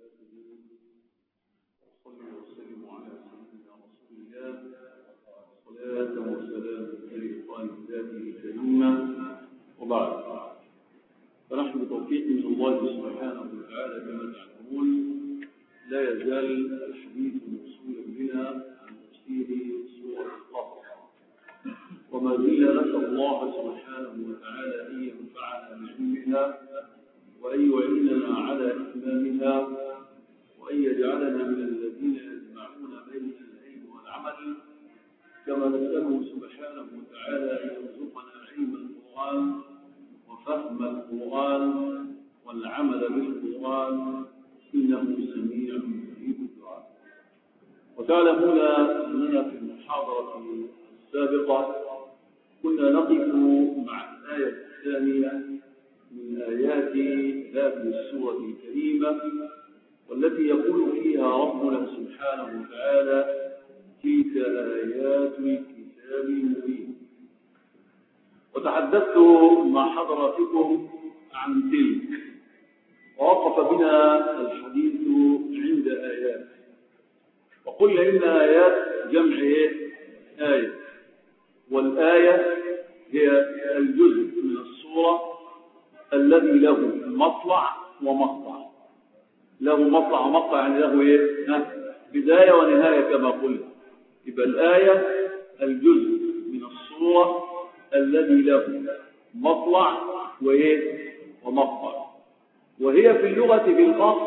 وصلي وسلم على سيدنا رسول الله صلاة وسلام لقاء ذاته الكريمة وبعد. فنحن بتوفيق من الله سبحانه وتعالى كما تعلمون لا يزال الحديث موصولا بنا عن تفسير سورة القصص، وما زلنا نسأل الله سبحانه وتعالى أن ينفعنا بعلمها وأن يعيننا على إتمامها وأن يجعلنا من الذين يجمعون بين العلم والعمل، كما نسأله سبحانه وتعالى أن يرزقنا علم القرآن وفهم القرآن والعمل بالقرآن، إنه سميع مجيب الدعاء. وتعلمون أننا في المحاضرة السابقة كنا نقف مع الآية الثانية من آيات هذه السورة الكريمة، والتي يقول فيها ربنا سبحانه وتعالى: تلك آيات الكتاب المبين. وتحدثت مع حضراتكم عن تلك، ووقف بنا الحديث عند آيات، وقلنا إن آيات جمع آية، والآية هي الجزء من السورة الذي له مطلع ومقطع. له مطلع ومقطع يعني له بداية ونهاية كما قلنا. يبقى الآية الجزء من السورة الذي له مطلع ومقطع. وهي في اللغة بالأصل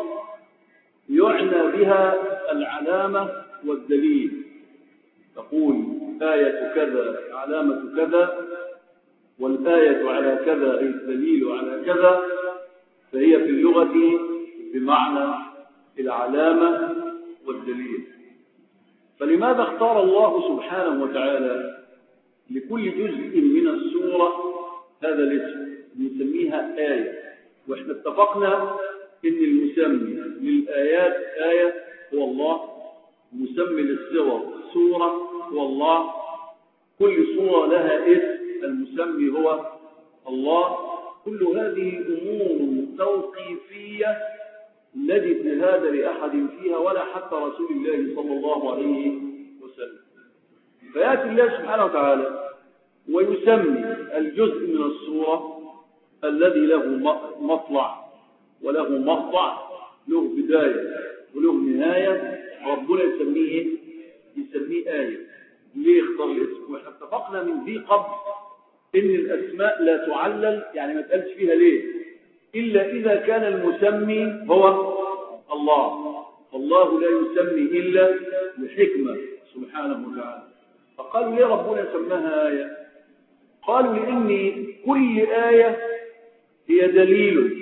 يعنى بها العلامة والدليل. تقول آية كذا علامة كذا، والآية على كذا أي الدليل على كذا، فهي في اللغة بمعنى العلامة والدليل. فلماذا اختار الله سبحانه وتعالى لكل جزء من السورة هذا الاسم نسميها آية؟ واحنا اتفقنا ان المسمي للآيات آية هو الله، مسمي للسور سورة هو الله، كل سورة لها اسم المسمي هو الله. كل هذه أمور توقيفية لا اجتهاد لأحد فيها ولا حتى رسول الله صلى الله عليه وسلم. فيأتي الله سبحانه وتعالى ويسمي الجزء من السورة الذي له مطلع وله مقطع، له بداية وله نهاية، ربنا يسميه آية. ليه اختار الاسم؟ واحنا اتفقنا من ذي قبل ان الاسماء لا تعلل، يعني ما تقالش فيها ليه الا اذا كان المسمي هو الله، فالله لا يسمي الا لحكمه سبحانه وتعالى. فقالوا ليه ربنا سماها آية؟ قالوا لان كل آية هي دليل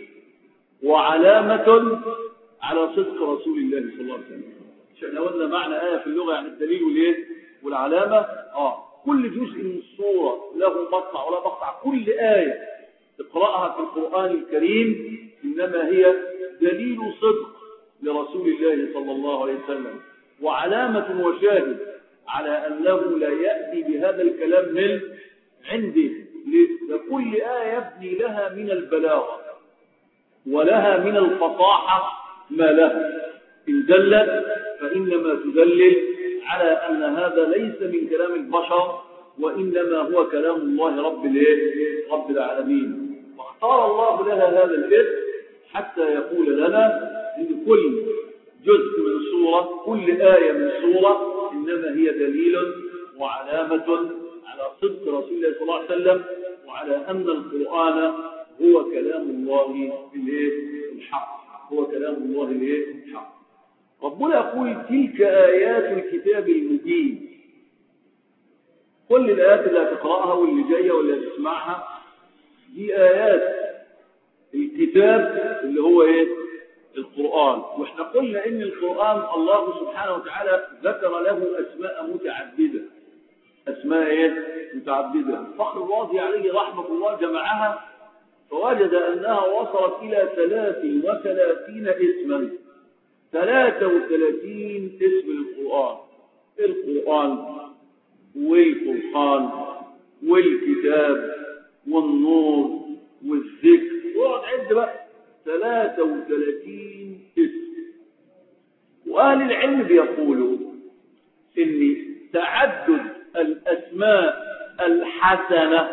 وعلامة على صدق رسول الله صلى الله عليه وسلم. احنا قلنا معنى آية في اللغة يعني الدليل والعلامة. كل جزء من السورة له مطلع ولا مقطع. كل آية تقرأها في القرآن الكريم إنما هي دليل صدق لرسول الله صلى الله عليه وسلم، وعلامة وشاهد على أنه لا يأتي بهذا الكلام من عنده. لكل آية يبني لها من البلاغة ولها من الفصاحة ما لها. إن دلت فإنما تدلل على أن هذا ليس من كلام البشر، وإنما هو كلام الله رب العالمين. واختار الله لها هذا الاسم حتى يقول لنا إن كل جزء من سورة، كل آية من سورة إنما هي دليل وعلامة على صدق رسول الله صلى الله عليه وسلم، وعلى أن القرآن هو كلام الله الحق، هو كلام الله الحق. ربنا يقول: تلك آيات الكتاب المبين. كل الآيات اللي هتقرأها واللي جاية واللي هتسمعها دي آيات الكتاب اللي هو القرآن. واحنا قلنا إن القرآن الله سبحانه وتعالى ذكر له أسماء متعددة. أسماء متعددة. الفخر الرازي عليه رحمة الله جمعها فوجد أنها وصلت إلى 33 اسما. 33 اسم للقرآن. القرآن والفرقان والكتاب والنور والذكر. اقعد عد بقى 33 اسم. وأهل العلم بيقولوا إن تعدد الأسماء الحسنة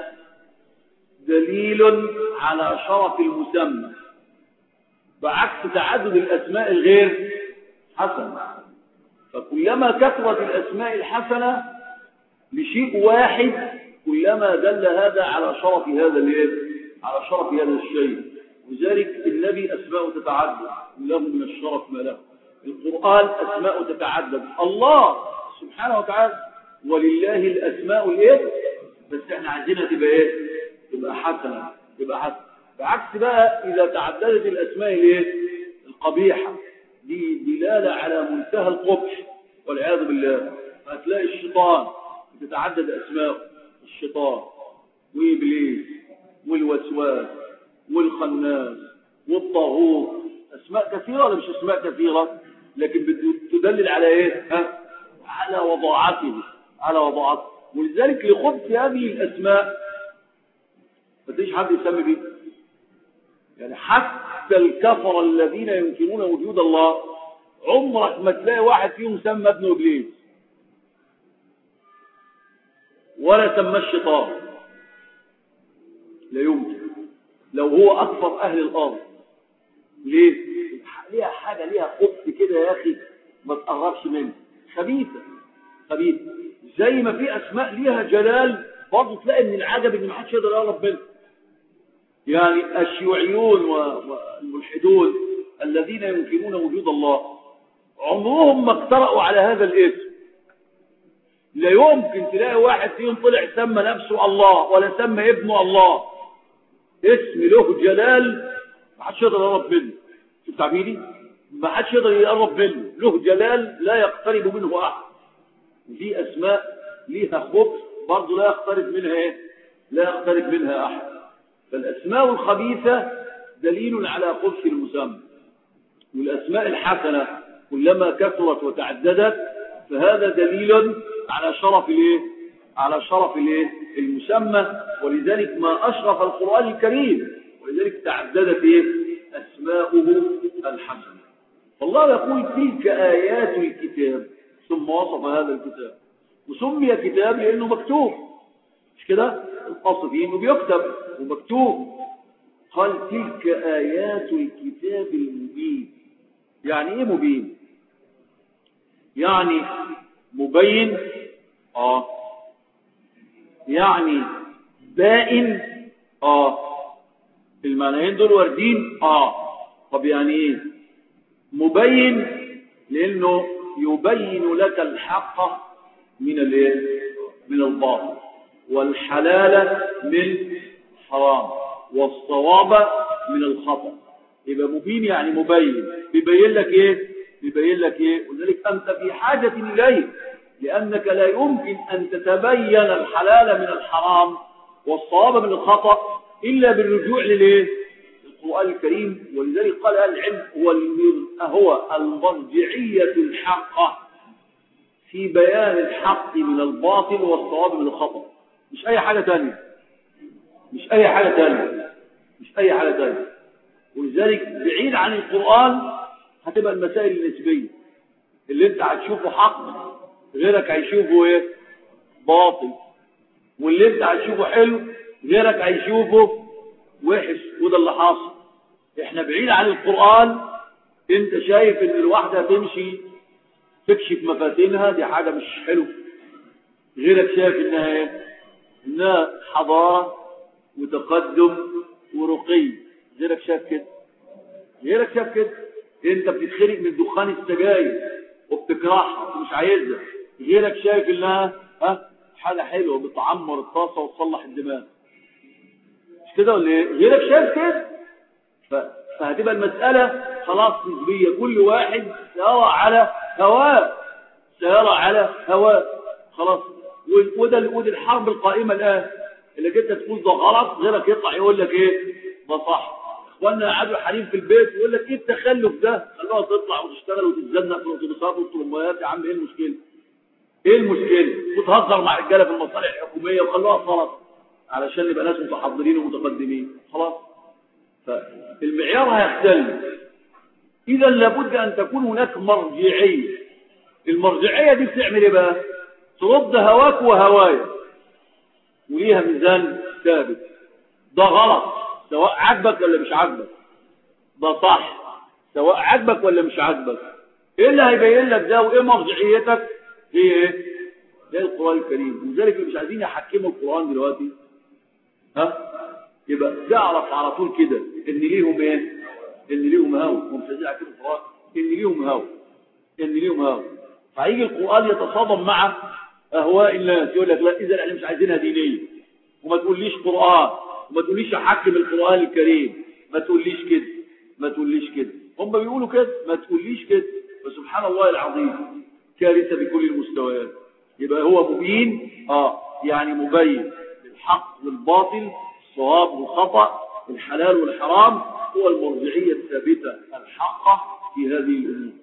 دليل على شرف المسمى، بعكس تعدد الأسماء الغير حسنة. فكلما كثرت الأسماء الحسنة لشيء واحد كلما دل هذا على شرف على شرف هذا الشيء. وذلك النبي أسماء تتعدد له من الشرف ما له، القرآن أسماء تتعدد، الله سبحانه وتعالى ولله الأسماء بس احنا عايزينها تبقى حسنة، بعكس بقى إذا تعددت الأسماء القبيحة دي دلالة على منتهى القبح والعياذ بالله. هتلاقي الشيطان تتعدد أسماء، الشيطان وإبليس والوسواس والخناس والطاغوت، أسماء كثيرة ولا مش أسماء كثيرة؟ لكن تدلل على على وضاعته، ولذلك لخبث هذه الأسماء ما تيجي حد يسمي بيه. يعني حتى الكفر الذين ينكرون وجود الله عمرك ما تلاقي واحد فيهم سمى ابنه إبليس ولا سمى الشيطان، لا يمكن، لو هو أكثر أهل الأرض. ليه؟ ليها حاجة، ليها خبث كده يا أخي ما تقربش منه، خبيثة. زي ما في أسماء ليها جلال برضه تلاقي من العجب إن ما حدش يقدر يقرب منه. يعني الشيوعيون والملحدون الذين ينكرون وجود الله عمرهم ما اقترأوا على هذا الاسم. لا يمكن تلاقي واحد فيهم طلع سمى نفسه الله ولا سمى ابنه الله، اسم له جلال ما حدش يقدر يقرب منه. شوف تعبيري، ما حدش يقدر يقرب منه، له جلال لا يقترب منه احد. دي اسماء ليها خبث برضه لا يقترب منها احد. فالاسماء الخبيثه دليل على خبث المسمى، والاسماء الحسنه كلما كثرت وتعددت فهذا دليل على شرف المسمى. ولذلك ما اشرف القرآن الكريم، ولذلك تعددت اسماؤه الحسنه. فالله يقول تلك آيات الكتاب، ثم وصف هذا الكتاب وسمي كتاب لأنه مكتوب، مش كده؟ الأصل فيه إنه بيكتب ومكتوب. قال تلك آيات الكتاب المبين. يعني إيه مبين؟ يعني مبين، يعني بائن، المعنيين دول واردين. طب يعني إيه مبين؟ لأنه يبين لك الحق من الباطل، والحلال من الحرام، والصواب من الخطأ. يبقى مبين يعني مبين، بيبين لك ايه؟ ولذلك انت في حاجة اليه، لانك لا يمكن ان تتبين الحلال من الحرام والصواب من الخطأ الا بالرجوع للقرآن الكريم. ولذلك قال اهل العلم هو المرجعية الحقة في بيان الحق من الباطل والصواب من الخطأ، مش اي حاجة تانية. ولذلك بعيد عن القرآن هتبقى المسائل النسبية، اللي انت هتشوفه حق غيرك هيشوفه باطل، واللي انت هتشوفه حلو غيرك هيشوفه وحش. وده اللي حاصل. احنا بعيد عن القرآن، انت شايف ان الواحدة تمشي تكشف مفاتنها، دي حاجة مش حلو، غيرك شايف انها حضارة وتقدم ورقي، غيرك شايف كده. انت بتتخرج من دخان السجاير وبتكرهها ومش عايزها، غيرك شايف انها حاجة حلوة بتعمر الطاسة وتصلح الدماغ، مش كده ولا ايه؟ غيرك شايف كده. فهتبقى المسألة خلاص نسبية، كل واحد سيرى على هواه خلاص. وده الحرب القائمة الآن، اللي جيت تقول ده غلط غيرك يطلع يقول لك ده صح. اخواننا قعدوا حريم في البيت يقول لك التخلف ده، خلوها تطلع وتشتغل وتتزنق في الاتوبيسات والطرمبات. يا عم ايه المشكلة؟ وتهزر مع رجاله في المصالح الحكومية وخلوها صلاه علشان نبقى ناس متحضرين ومتقدمين خلاص. فالمعيار هيختلف، إذا لابد أن تكون هناك مرجعية. المرجعية دي بتعمل إيه بقى؟ ترد هواك وهوايا، وليها ميزان ثابت. ده غلط سواء عجبك ولا مش عجبك، ده صح سواء عجبك ولا مش عجبك. ايه اللي هيبين لك ده وايه مرجعيتك؟ هي ايه؟ ده القرآن الكريم. لذلك مش عايزين يحكموا القرآن دلوقتي، يبقى تعرف على طول كده ان ليهم ايه؟ ان ليهم هوى. هم مش عايزين يحكموا القرآن، ان ليهم هوى، ان ليهم هوى. فهيجي القرآن يتصادم مع اهواء الناس، يقول لك لا اذا احنا مش عايزينها دينيه، وما تقوليش قرآن، وما تقوليش احكم القرآن الكريم، ما تقوليش كده، ما تقوليش كده. هم بيقولوا كده، ما تقوليش كده. فسبحان الله العظيم، كارثة بكل المستويات. يبقى هو مبين، يعني مبين الحق والباطل، الصواب والخطأ، الحلال والحرام. هو المرجعية الثابتة الحقة في هذه الأمور.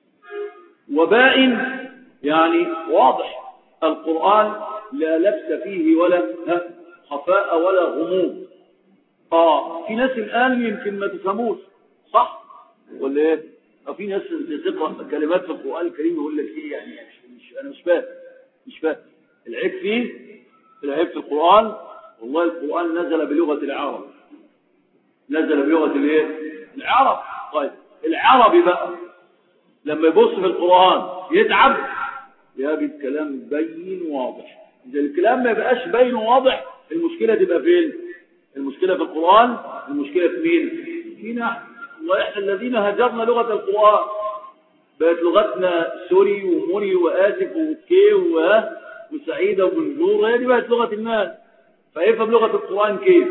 وبائن يعني واضح، القرآن لا لبس فيه ولا خفاء ولا غموض. في ناس الآن يمكن ما تفهموش، صح ولا ايه؟ في ناس تقرأ كلمات في القرآن الكريم يقول لك ايه يعني انا مش فاهم العيب فيه. العيب في القرآن، والله القرآن نزل بلغة العرب، نزل بلغة الايه؟ العرب. طيب العربي بقى لما يبص في القرآن يتعب، يجد كلام بين واضح. إذا الكلام ما يبقاش بين واضح، المشكلة تبقى فين؟ المشكلة في القرآن، المشكلة في مين؟ فينا. والله احنا الذين هجرنا لغة القرآن، بقت لغتنا سوري وموري وآسف وكي وسعيدة وبنجور، هي دي بقت لغة الناس. فيفهم لغة القرآن كيف؟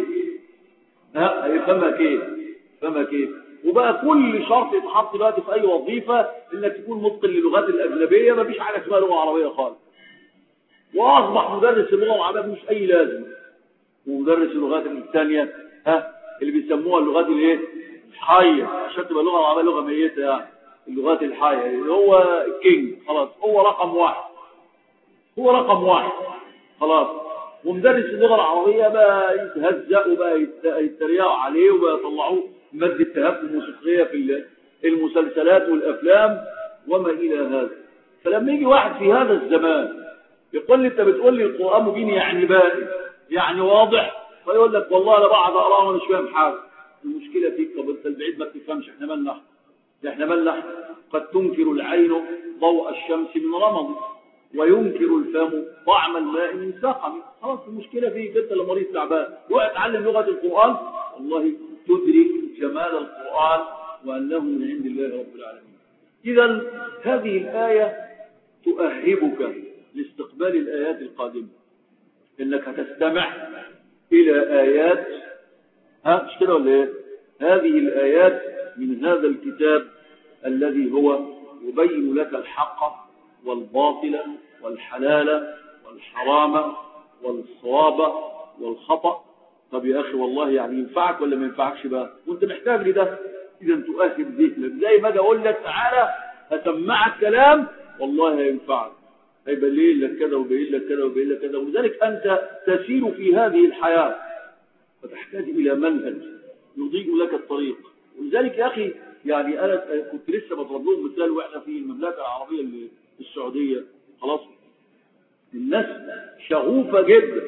هيفهمها كيف؟ فهمها كيف؟ وبقى كل شرط يتحط دلوقتي في اي وظيفه انك تكون متقن للغات الاجنبيه، مفيش حاجه اسمها لغه عربيه خالص. واصبح مدرس اللغه العربيه مش اي لازمه، ومدرس اللغات الثانيه اللي بيسموها اللغات الايه؟ الحيه، عشان تبقى اللغه العربيه لغه ميته. يعني اللغات الحيه اللي هو الكينج، خلاص هو رقم واحد، هو رقم واحد خلاص. ومدرس اللغه العربيه بقى يتهزأ وبقى يتريقوا عليه وبقى يطلعوه مادة تهكم موسيقية في المسلسلات والأفلام وما إلى هذا. فلما يجي واحد في هذا الزمان يقول لي أنت بتقول لي القرآن مبين يعني بائن يعني واضح، فيقول لك والله أنا بعد أقرأه وأنا مش فاهم حاجة. المشكلة فيك، طب أنت البعيد ما بتفهمش، إحنا مالنا، إحنا مالنا. قد تنكر العين ضوء الشمس من رمض، وينكر الفم طعم الماء من سقم. خلاص المشكلة فيك أنت اللي مريض تعبان. روح اتعلم لغة القرآن، والله تدرك جمال القرآن وأنه من عند الله رب العالمين. إذا هذه الآية تؤهبك لاستقبال الآيات القادمة، إنك هتستمع إلى آيات مش كده ولا إيه؟ هذه الآيات من هذا الكتاب الذي هو يبين لك الحق والباطل والحلال والحرام والصواب والخطأ. طب يا أخي والله يعني ينفعك ولا ما ينفعكش بقى؟ وانت محتاج لده. إذا تؤهل ذهنك، زي ما أقول لك تعالى هسمعك كلام والله هينفعك، هيبين لك كذا وبين لك كذا وبين لك كذا. ولذلك أنت تسير في هذه الحياة فتحتاج إلى منهج يضيء لك الطريق. ولذلك يا أخي يعني أنا كنت لسه بضرب لهم مثال، وإحنا في المملكة العربية السعودية خلاص الناس شغوفة جدا،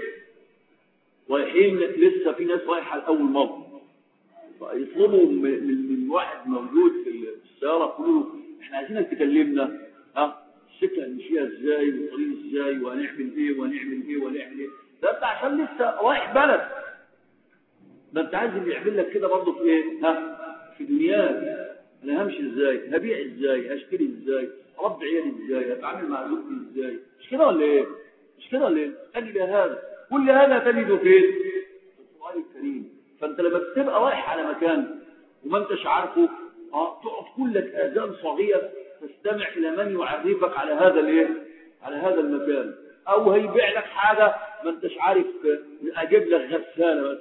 رايحين لسه في ناس رايحة لأول مرة، يطلبوا من واحد موجود في السيارة يقولوا له احنا عايزينك تكلمنا السكة نمشيها ازاي والطريق ازاي وهنعمل ايه وهنعمل ايه وهنعمل ايه. ده انت عشان لسه رايح بلد، ده انت عايز اللي يعمل لك كده برضه في ايه؟ في دنياك. انا همشي ازاي؟ هبيع ازاي؟ هشتري ازاي؟ اربي عيالي ازاي؟ هتعامل مع زوجتي ازاي؟ مش كده ولا ايه؟ مش كده ولا ايه؟ تجد هذا كل هذا تجده فين؟ في القرآن الكريم. فانت لما تبقى رايح على مكان وما انتش عارفه تقعد كلك اذان صغير تستمع الى من يعرفك على هذا الايه؟ على هذا المكان، او هيبيع لك حاجه ما انتش عارف، اجيب لك غساله بس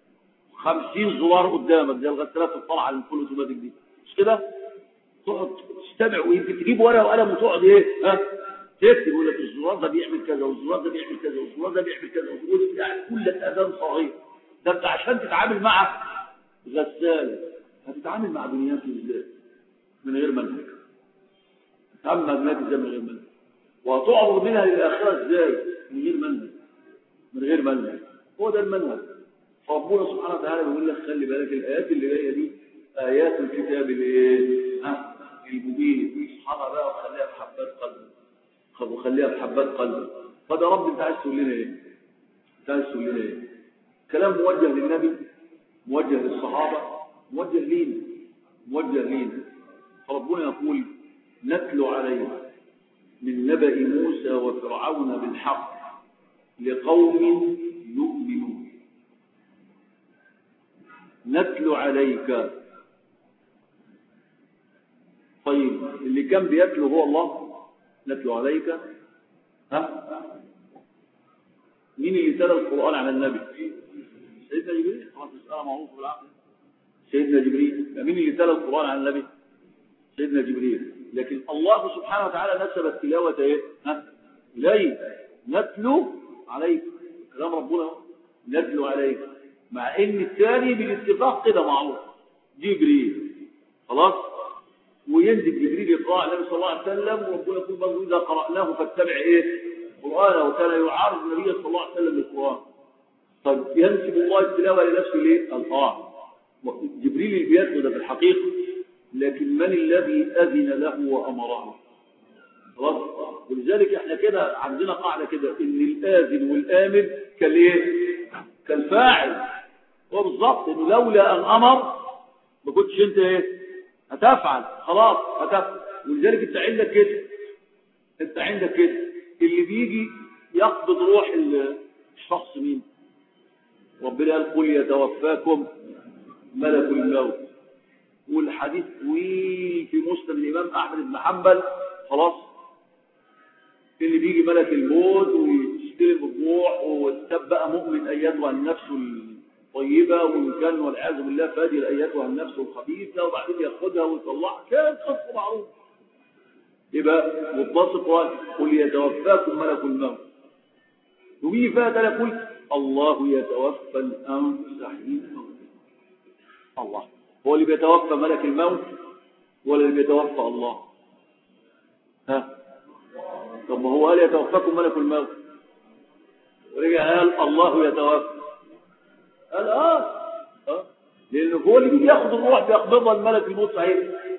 50 زرار قدامك زي الغسالات الطالعه اللي الفول اوتوماتيك دي، مش كده؟ تقعد تستمع ويمكن تجيب ورقه وقلم وتقعد ايه؟ تكتب يقول لك الزرار ده بيعمل كذا والزرار ده بيعمل كذا والزرار ده بيعمل كذا، وتقول يعني كلك اذان صغير. ده انت عشان تتعامل مع غساله هتتعامل مع دنياك ازاي؟ من غير منهج. تعمل معلومات ازاي من غير منهج؟ وهتعرض منها للآخرة ازاي من غير منهج؟ من غير منهج. هو ده المنهج. فربنا سبحانه وتعالى بيقول لك خلي بالك الآيات اللي جايه دي آيات الكتاب المبين، اصحابها بقى وخليها بحبات قلب، وخليها بحبات قلب. فده رب انت عايز تقول لنا ايه؟ انت عايز تقول لنا ايه؟ كلام موجه للنبي، موجه للصحابه، موجه لينا، موجه لينا. فربنا يقول نتلو عليه من نبأ موسى وفرعون بالحق لقوم يؤمنون. نتلو عليك. طيب اللي كان بيتلو هو الله؟ نتلو عليك. ها؟ مين اللي تلا القرآن على النبي؟ سيدنا جبريل. خلاص مسألة معروفة بالعقل. سيدنا جبريل. مين اللي تلا القرآن على النبي؟ سيدنا جبريل. لكن الله سبحانه وتعالى نسب التلاوة ايه؟ ها؟ إليه. نتلو عليك. كلام ربنا نتلو عليك. مع ان الثاني بالاتفاق كده معروف جبريل. خلاص. وينزل جبريل يقرأ على النبي صلى الله عليه وسلم، وربنا يقول برضه إذا قرأناه فاتبع إيه؟ القرآن. وكان يعارض النبي صلى الله عليه وسلم بالقرآن. طيب ينسب الله التلاوة لنفسه ليه؟ الطاعة. جبريل اللي بيتلو ده في الحقيقة، لكن من الذي أذن له وأمره؟ خلاص. ولذلك احنا كده عندنا قاعدة كده إن الآذن والآمر كالإيه؟ كالفاعل. هو بالظبط إنه لولا أن أمر ما كنتش أنت إيه؟ هتفعل. خلاص هتفعل. ولذلك انت عندك كده، انت عندك كده اللي بيجي يقبض روح الشخص مين؟ ربنا قال قل يتوفاكم ملك الموت. والحديث طويل في مسند الامام احمد بن حنبل. خلاص. اللي بيجي ملك الموت ويستلم الروح وتبقى مؤمن ايتها النفس طيبة، وإن كان والعياذ بالله فاجر أيتها النفس الخبيثة، وبعدين ياخدها ويطلعها. كان قصة معروف. يبقى مطلق القرآن قل يتوفاكم ملك الموت. ومين فيها يقول الله يتوفى الأنفس حين موتها. الله هو اللي بيتوفى ملك الموت ولا اللي بيتوفى الله؟ ها؟ طب ما هو قال يتوفاكم ملك الموت ورجع قال الله يتوفى. قال لأنه هو اللي بيجي ياخد الروح بيقبضها الملك الموت صحيح،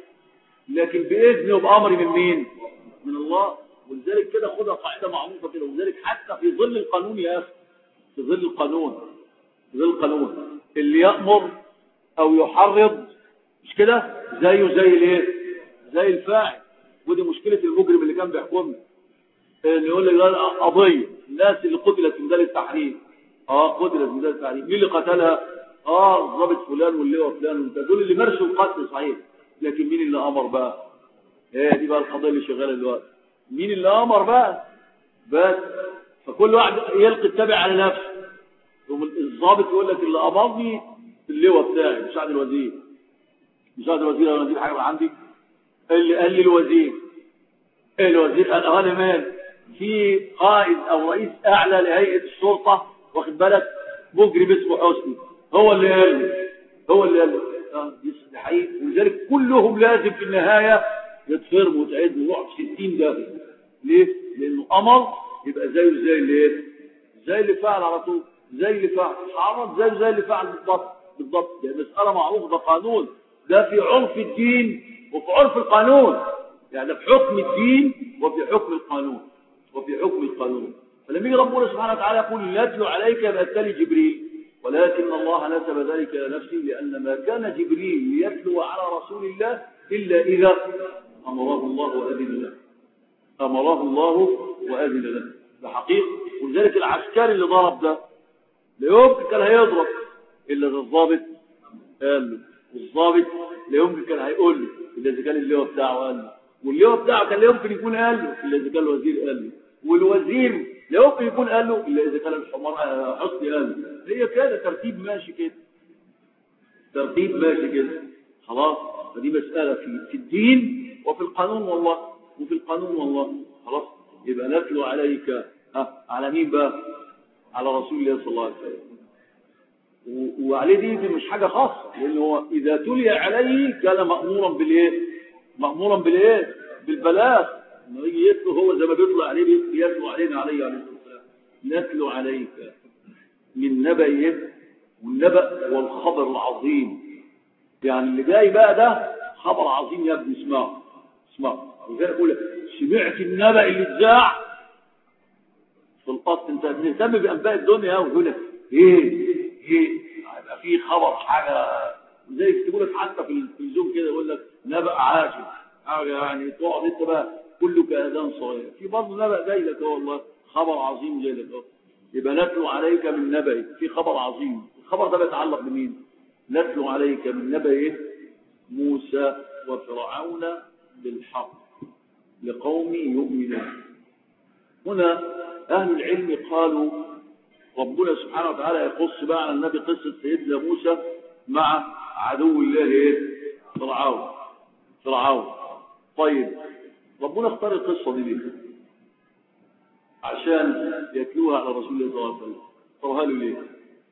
لكن بإذنه وبأمر من مين؟ من الله. ولذلك كده خدها قاعدة معروفة كده. ولذلك حتى في ظل القانون يا أخي، في ظل القانون، في ظل القانون اللي يأمر أو يحرض مش كده زيه زي الايه؟ زي الفاعل. ودي مشكلة المجرم اللي كان بيحكمنا، اللي يقول لك قضية الناس اللي قتلت في ميدان التحرير. قتلت في ميدان التحرير. مين اللي قتلها؟ الضابط فلان واللواء فلان. دول اللي مارسوا القتل صحيح، لكن مين اللي امر بقى؟ دي بقى القضيه اللي شغاله دلوقتي. مين اللي امر بقى؟ بس فكل واحد يلقي التبع على نفسه. الضابط يقول لك اللي امرني اللواء بتاعي مساعد الوزير. مساعد الوزير انا اجيب حاجه من عندي. اللي قال لي الوزير. الوزير قال انا مال في قائد او رئيس اعلى لهيئه الشرطه واخد بالك مجرم اسمه حسني هو اللي قال لي. هو اللي قال لي دي حقيقي. ولذلك كلهم لازم في النهايه يتفرموا وتعيدوا يروحوا في 60 داهيه. ليه؟ لانه امر يبقى زيه زي اللي زي اللي فعل على طول. زي اللي فعل عرض زي اللي فعل بالضبط. بالضبط. يعني مساله معروفه ده قانون. ده في عرف الدين وفي عرف القانون. يعني في حكم الدين وفي حكم القانون. وفي حكم القانون. فلما يجي ربنا سبحانه وتعالى يقول نتلو عليك يبقى التالي جبريل، ولكن الله نسب ذلك الى نفسه لان ما كان جبريل ليتلو على رسول الله الا اذا امره الله واذن له. امره الله واذن له بحقيقه. ولذلك العسكري اللي ضرب ده لا يمكن كان هيضرب الا اذا الضابط قال له، والضابط لا يمكن كان هيقول له الا اذا كان اللواء بتاعه قال له، واللواء بتاعه كان لا يمكن يكون قال له الا اذا كان الوزير قال له، والوزير لا يمكن يكون قال له الا اذا كان الحمار حسني قال له. هي كده ترتيب ماشي كده. ترتيب ماشي كده. خلاص. فدي مسألة في الدين وفي القانون والله. وفي القانون والله. خلاص. يبقى نتلو عليك على مين بقى؟ على رسول الله صلى الله عليه وسلم. وعليه دي مش حاجة خاصة، لأنه هو إذا تلي عليه كان مأمورا بالإيه؟ مأمورا بالايه؟ بالبلاغ. لما يجي يتلو هو زي ما بيطلع عليه بيتلو علينا عليه الصلاه والسلام. نتلو عليك من نبأ، والنبأ والخبر العظيم. يعني اللي جاي بقى ده خبر عظيم يا ابني، اسمعوا. وزي اقول لك سمعت النبأ اللي اتذاع في القصد. انت بتهتم بانباء الدنيا ويقول لك ايه هيبقى في خبر حاجه زي يكتبوا لك حتى في التلفزيون كده يقول لك نبأ عاجل حاجه، يعني تقعد انت بقى كله كأذان صغير. في برضه نبأ جاي لك والله، خبر عظيم جاي لك. يبقى نتلو عليك من نبأ، في خبر عظيم. الخبر ده بيتعلق بمين؟ نتلو عليك من نبأ موسى وفرعون بالحق لقوم يؤمنون. هنا أهل العلم قالوا ربنا سبحانه وتعالى يقص بقى على النبي قصة سيدنا موسى مع عدو الله فرعون. طيب ربنا اختار القصة دي ليه؟ عشان يتلوها على رسول الله صلى الله عليه وسلم. اختارها له ليه؟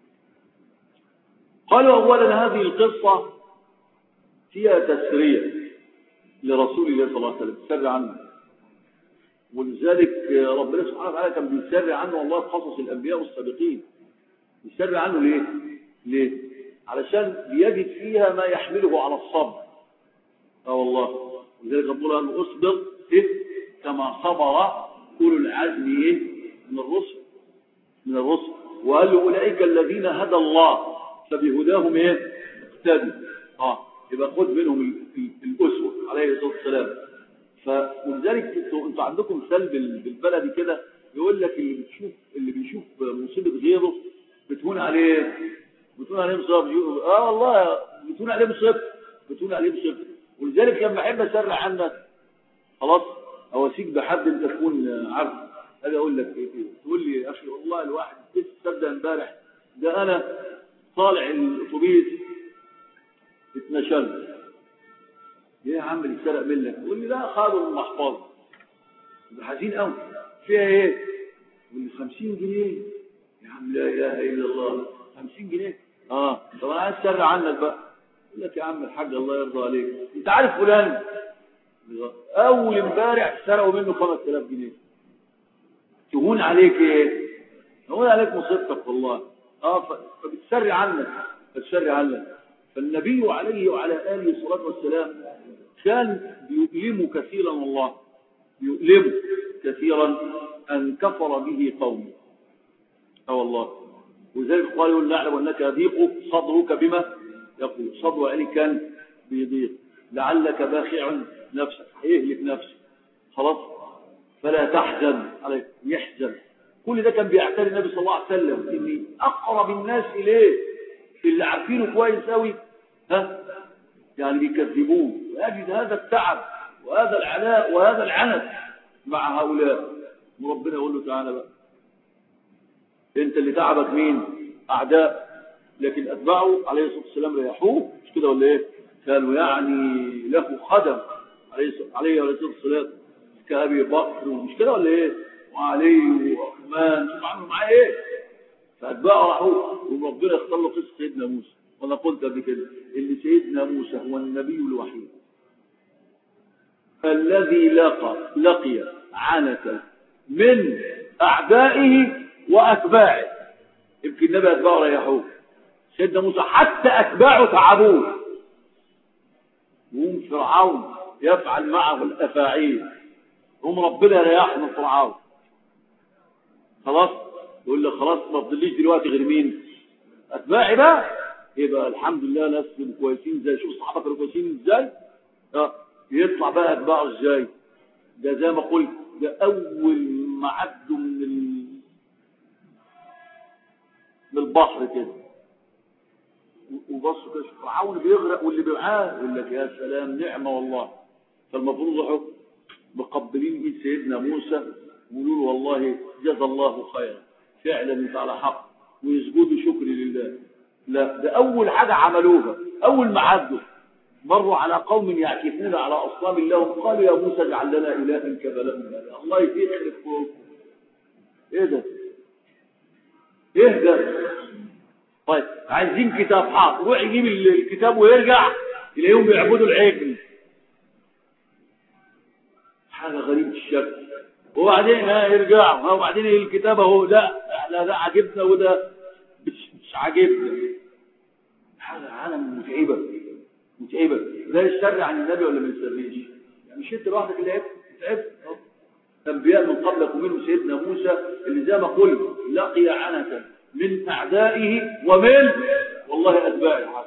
قالوا أولا هذه القصة فيها تسرية لرسول الله صلى الله عليه وسلم، تسري عنه. ولذلك ربنا سبحانه وتعالى كان بيسري عنه والله قصص الأنبياء والسابقين. بيسري عنه ليه؟ علشان بيجد فيها ما يحمله على الصبر. والله ولذلك ربنا قال اصبر كما صبر أولو العزم من الرسل. وقال له أولئك الذين هدى الله فبهداهم اقتدوا. يبقى خد منهم الأسوة عليه الصلاة والسلام. ولذلك انتوا عندكم مثال بالبلدي كده يقول لك اللي بيشوف مصيبة غيره بتهون عليه مصيبة. والله بتهون عليه مصيبة. ولذلك لما احب اسرع عنك خلاص اواسيك بحد انت تكون عارف. اجي اقول لك ايه تقول لي يا اخي والله الواحد لسه صدق امبارح ده انا طالع الاتوبيس اتنشلت. ايه يا عم اللي اتسرق منك؟ يقول لي لا خدوا من محفظه. ده حزين قوي. فيها ايه؟ يقول لي 50 جنيه. يا عم لا اله الا الله، 50 جنيه. طب انا عايز اسرع عنك بقى. يقول لك يا عم الحاج الله يرضى عليك، انت عارف فلان اول امبارح سرقوا منه 5000 جنيه. تهون عليك ايه؟ تهون عليك مصيبتك والله. فبتسري عنك. فالنبي عليه وعلى آله الصلاة والسلام كان يؤلم كثيرا والله، يؤلم كثيرا أن كفر به قومه. والله وذلك قالوا نعلم أنك يضيق صدرك بما يقول. صدر علي كان بيضيق، لعلك باخع نفسك، هيهلك نفسك خلاص، فلا تحزن عليك. يحزن. كل ده كان بيعتري النبي صلى الله عليه وسلم ان اقرب الناس اليه اللي عارفينه كويس قوي يعني بيكذبوه. ويجد هذا التعب وهذا العناء وهذا العنت مع هؤلاء. وربنا يقول له تعالى بقى انت اللي تعبك مين؟ اعداء. لكن اتباعه عليه الصلاه والسلام ريحوه، مش كده ولا ايه؟ كانوا يعني له خدم عليه الصلاه والسلام كأبي بكر، مش كده ولا ايه؟ وعلي وعثمان، شوف عملوا معاه ايه؟ فاتباعه راحوا. وربنا اختار له قصه سيدنا موسى. وانا قلت قبل كده ان سيدنا موسى هو النبي الوحيد الذي لقي عنة من اعدائه واتباعه. يمكن النبي اتباعه ريحوه، سيدنا موسى حتى اتباعه تعبوه. وهم فرعون يفعل معه الافاعيل، هم ربنا رياح من فرعون. خلاص يقول له خلاص ما تضليش دلوقتي غير مين؟ اتباعي بقى. يبقى الحمد لله ناس كويسين ازاي. شوف الصحابه كانوا كويسين ازاي. يطلع بقى اتباعه ازاي. ده زي ما قلت ده اول ما عدوا من البحر كده وبصوا كده فرعون بيغرق واللي معاه يقول لك يا سلام نعمه والله. فالمفروض يروحوا مقبلين ايد سيدنا موسى ويقولوا والله جزا الله خيرا فعلا انت على حق، ويسجدوا شكر لله. لا ده اول حاجه عملوها اول ما عدوا مروا على قوم يعكفون على اصنام لهم قالوا يا موسى اجعل لنا الها كما لهم اله. الله يخلف فوق. ايه ده؟ طيب عايزين كتاب حاضر، روح يجيب الكتاب ويرجع يلاقيهم بيعبدوا العجل. حاجة غريبة الشكل. وبعدين يرجع وبعدين الكتاب اهو لا ده عاجبنا وده مش عاجبنا. حاجة عالم متعبة. لا يشرع عن النبي ولا ما يسريش. يعني مش انت لوحدك اللي تعبت. أنبياء من قبلك ومنهم سيدنا موسى اللي زي ما قلت لقي عنة من أعدائه ومن والله أتباعه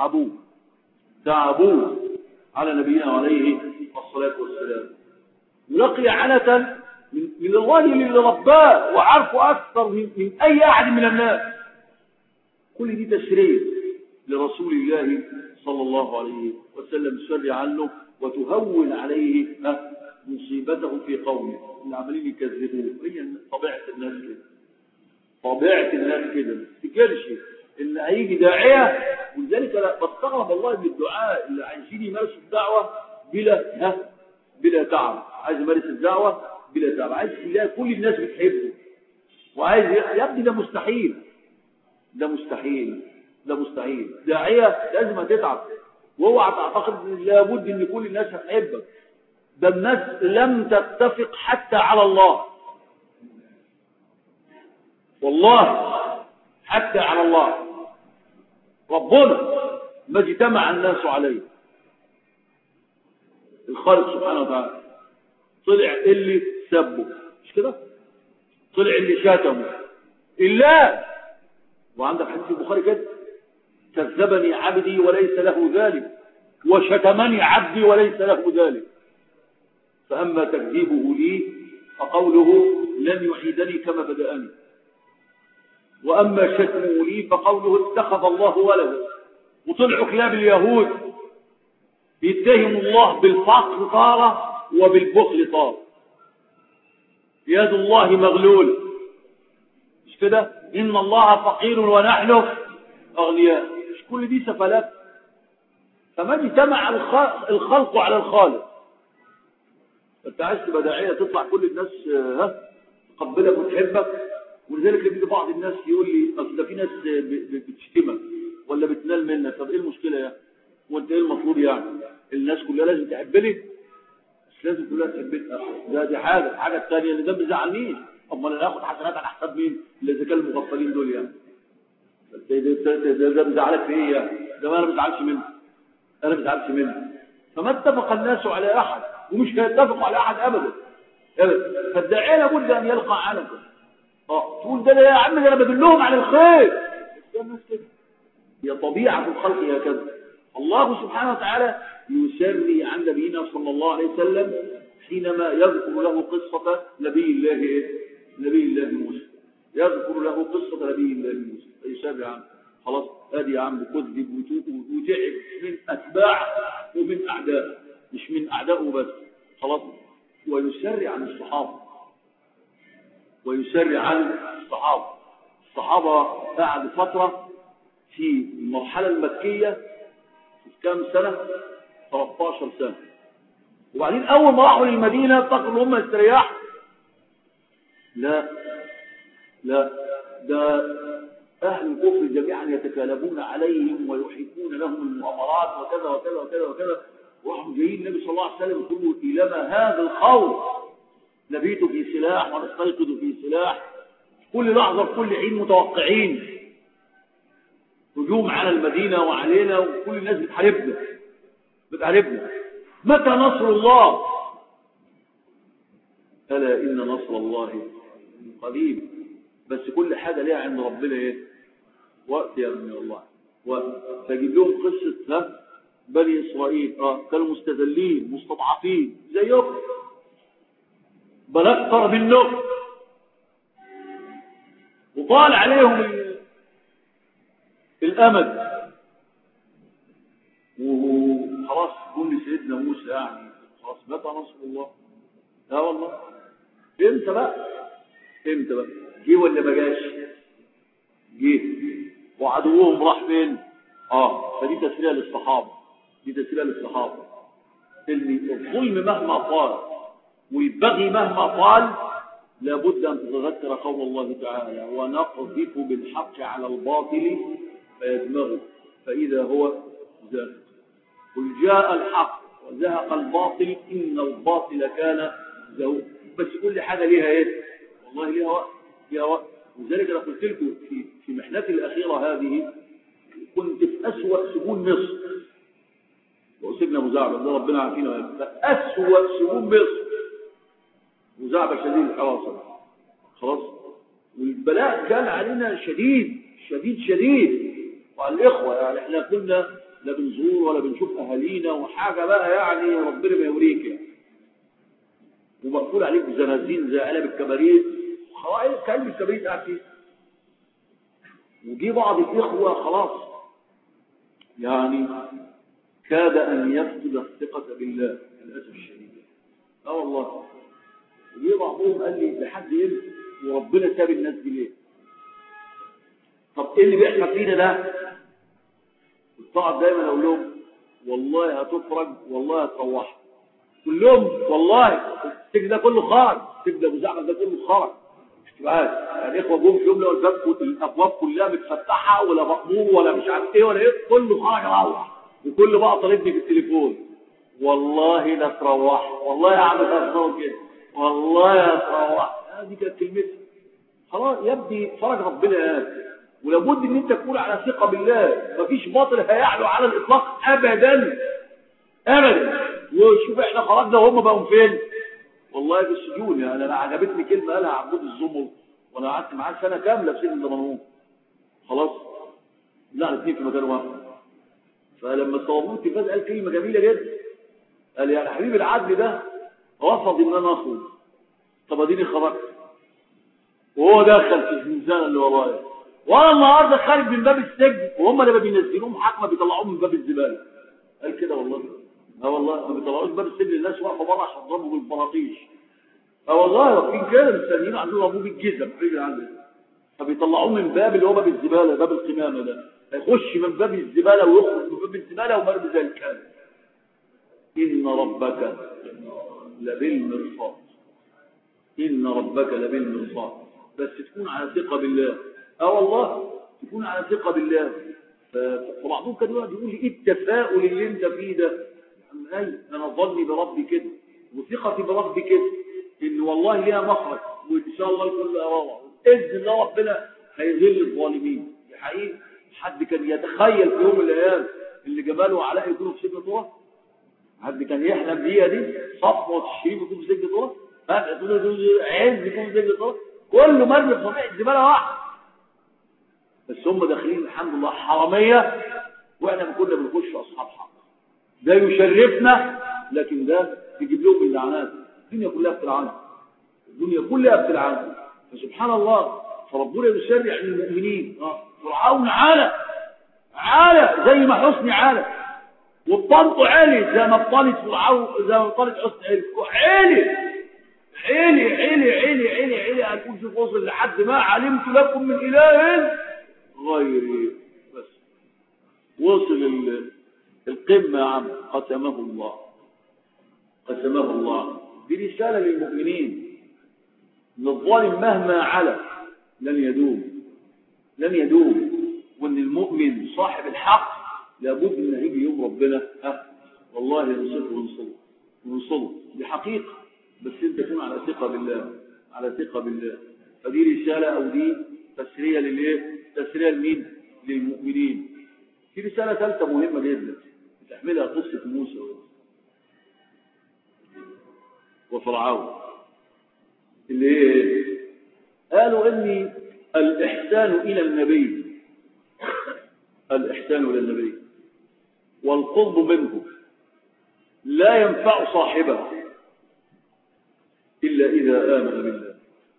تعبوه على نبينا عليه الصلاة والسلام. لقي عنة من الرجل اللي رباه وعرفه أكثر من أي أحد من الناس. كل دي تشريع لرسول الله صلى الله عليه وسلم تشرع عنه وتهون عليه مصيبته في قومه اللي عمالين يكذبوه. هي طبيعة الناس كده ما تفتكرش ان هيجي داعية. ولذلك لا بستغرب والله من الدعاء اللي عايزين يمارسوا الدعوة بلا تعب. عايز يمارس الدعوة بلا تعب، عايز يلاقي كل الناس بتحبه وعايز يا ابني. ده مستحيل. داعية لازم هتتعب، واوعى تعتقد ان لابد ان كل الناس هتحبك. ده الناس لم تتفق حتى على الله، والله حتى على الله ربنا ما اجتمع الناس عليه. الخالق سبحانه وتعالى طلع اللي سبه مش كده، طلع اللي شاتمه إلا. وعندك حديث البخاري كده كذبني عبدي وليس له ذلك وشتمني عبدي وليس له ذلك. فأما تكذيبه لي فقوله لن يعيدني كما بدأني، وأما شتمه لي فقوله اتخذ الله ولدا. وطلعوا كلاب اليهود يتهم الله بالفقر طارة وبالبخل طارة. يد الله مغلولة مش كده، إن الله فقير ونحن أغنياء. مش كل دي سفلات. فما اجتمع الخلق على الخالق. انت عايز تبقى داعية تطلع كل الناس تقبلك وتحبك. ولذلك بيجي بعض الناس يقول لي اصل ده في ناس بتشتمك ولا بتنال منك. طب ايه المشكله يعني؟ وانت ايه المفروض يعني؟ الناس كلها لازم تحبني؟ مش لازم كلها تحبني. دي حاجه الثانيه اللي ده ما بيزعلنيش. امال انا هاخد حسنات على حساب مين؟ اللي اذا كانوا المغفلين دول يعني. ده بيزعلك في ايه يعني؟ ده انا ما بزعلش منه. فما اتفق الناس على احد ومش هيتفقوا على احد ابدا. فالداعية لابد ان يلقى عنك. تقول ده يا عم ده انا بدلهم على الخير. هي طبيعة الخلق هكذا. الله سبحانه وتعالى يسري عن نبينا صلى الله عليه وسلم حينما يذكر له قصة نبي الله موسى. يذكر له قصة نبي الله موسى فيسري عنه. خلاص ادي يا عم كذب وتعب من اتباع ومن اعداء، مش من اعدائه بس. خلاص. ويسري عن الصحابة بعد فترة في المرحلة المكية في كام سنة؟ 13 سنة. وبعدين أول ما راحوا للمدينة افتكروا هم يستريحوا. لا ده أهل الكفر جميعا يتكالبون عليهم ويحيطون لهم المؤامرات وكذا وكذا وكذا وكذا. وراحوا جايين النبي صلى الله عليه وسلم يقولوا إلما هذا الخوف نبيت في سلاح ونستيقظ في سلاح. كل لحظة في كل حين متوقعين هجوم على المدينة وعلينا وكل الناس بتحاربنا. متى نصر الله؟ ألا إن نصر الله قريب. بس كل حاجة ليها عند ربنا ايه؟ وقت يا ابن الله. فجيب لهم قصة بني إسرائيل كانوا مستذلين مستضعفين زيكم بل أكثر منكم، وطال عليهم الأمد وخلاص قول لسيدنا موسى يعني خلاص متى نصر الله؟ لا والله. امتى بقى؟ جه ولا ما جاش؟ جه. وعدوهم راح فين؟ فدي تسلية للصحابة. الظلم مهما طال والبغي مهما طال لابد أن تتذكر قول الله تعالى ونقذف بالحق على الباطل فيدمغه فإذا هو زاهق. قل جاء الحق وزهق الباطل إن الباطل كان بس كل حاجة ليها ايه؟ والله ليها وقت، ليها وقت. ولذلك انا قلت لكم في محنتي الأخيرة هذه كنت في أسوأ سجون مصر، وسجن أبو زعبل ده ربنا عافينا، أسوأ سجون مصر وزعبل شديد الحراسة خلاص. والبلاء كان علينا شديد شديد شديد، وعلى الإخوة يعني احنا كنا لا بنزور ولا بنشوف أهالينا وحاجة بقى يعني ربنا ما يوريك يعني. ومقفول عليك بزنازين زي علب الكباريت وخوائل كلب الكباريت قاعد فيه. وجي بعض الإخوة خلاص يعني كاد أن يفقد الثقة بالله للأسف الشديد. والله وجي بعضهم قال لي لحد إمتى وربنا ساب الناس دي ليه؟ طب إيه اللي بيحصل فينا ده؟ الطاعة دايما أقول لهم والله هتفرج والله هتروح كلهم، والله السجن ده كله خرج، السجن أبو زعبل ده كله خرج. يعني إخوة جم في يوم لقوا الأبواب كلها متفتحة ولا مقبول ولا مش عارف إيه ولا إيه، كله خرج روح، وكل بقى طالبني في التليفون والله لا تروح، والله يا عم تروح كده، والله لا تروح. هذه كانت كلمتي. خلاص يا ابني فرج ربنا يا ولابد ان انت تكون على ثقه بالله، مفيش باطل هيعلو على الاطلاق ابدا ابدا. وشوف احنا خرجنا وهم بقوا فين؟ والله في السجون. يعني انا عجبتني كلمه قالها عبود الزمر وانا قعدت معاه سنه كامله في سجن دمنهور خلاص، لا الاثنين في مكان واحد. فلما الطوابوت فاز قال كلمه جميله جدا، قال يا حبيب العدل ده رفض ان انا اخرج، طب اديني خرجت وهو دخل في الزنزانه اللي ورايا، وانا النهارده خارج من باب السجن وهم اللي بينزلوه محاكمه بيطلعوه من باب الزباله. قال كده والله. والله ما بيطلعوش باب السجن، الناس واقفه بره عشان يضربوا بالبراطيش. والله واقفين كده مستنيين عندهم ابوه بالجزم حبيبي عندنا، فبيطلعوه من باب اللي هو باب الزباله، باب القمامه ده، هيخش من باب الزباله ويخرج من باب الزباله ومرمي زي الكلب. ان ربك لبالمرصاد، ان ربك لبالمرصاد، بس تكون على ثقه بالله. والله تكون على ثقه بالله. فبعضهم كان يقعد يقول لي ايه التفاؤل اللي انت فيه ده؟ انا ظني بربي كده وثقتي بربي كده ان والله ليها مخرج، وان شاء الله الكل اواضع باذن الله ربنا هيذل الظالمين. دي حقيقه. حد كان يتخيل في يوم من الايام اللي جبال وعلاء يكونوا في سجن طوى؟ حد كان يحلم بيها دي؟ صفوه الشريف يكون في سجن طوى؟ عز يكون في سجن طوى؟ كله مرمي في صفيح الزباله واحد. بس هم داخلين الحمد لله حراميه، واحنا ما كنا بنخش اصحاب حق. ده يشرفنا، لكن ده يجيب لهم اللعنات. الدنيا كلها بتلعنه، الدنيا كلها بتلعنه. فسبحان الله، فربنا يشرع للمؤمنين. فرعون عالة زي ما حسني عالة، وبطنطه عالي زي ما بطنط فرعون، زي ما بطنط حسني عالي. هتكون في وصل لحد ما علمت لكم من اله غيري. بس وصل القمة يا عم. قسمه الله. دي رسالة للمؤمنين ان الظالم مهما علا لن يدوم، وان المؤمن صاحب الحق لابد ان هيجي يوم ربنا والله ينصره. دي حقيقة، بس انت تكون على ثقة بالله. فدي رسالة او دي تسرية للايه؟ تسرية لمين؟ للمؤمنين. في رسالة ثالثة مهمة جدا تحملها قصة موسى وفرعون، اللي قالوا اني الإحسان إلى النبي والقرب منه لا ينفع صاحبه إلا إذا آمن بالله.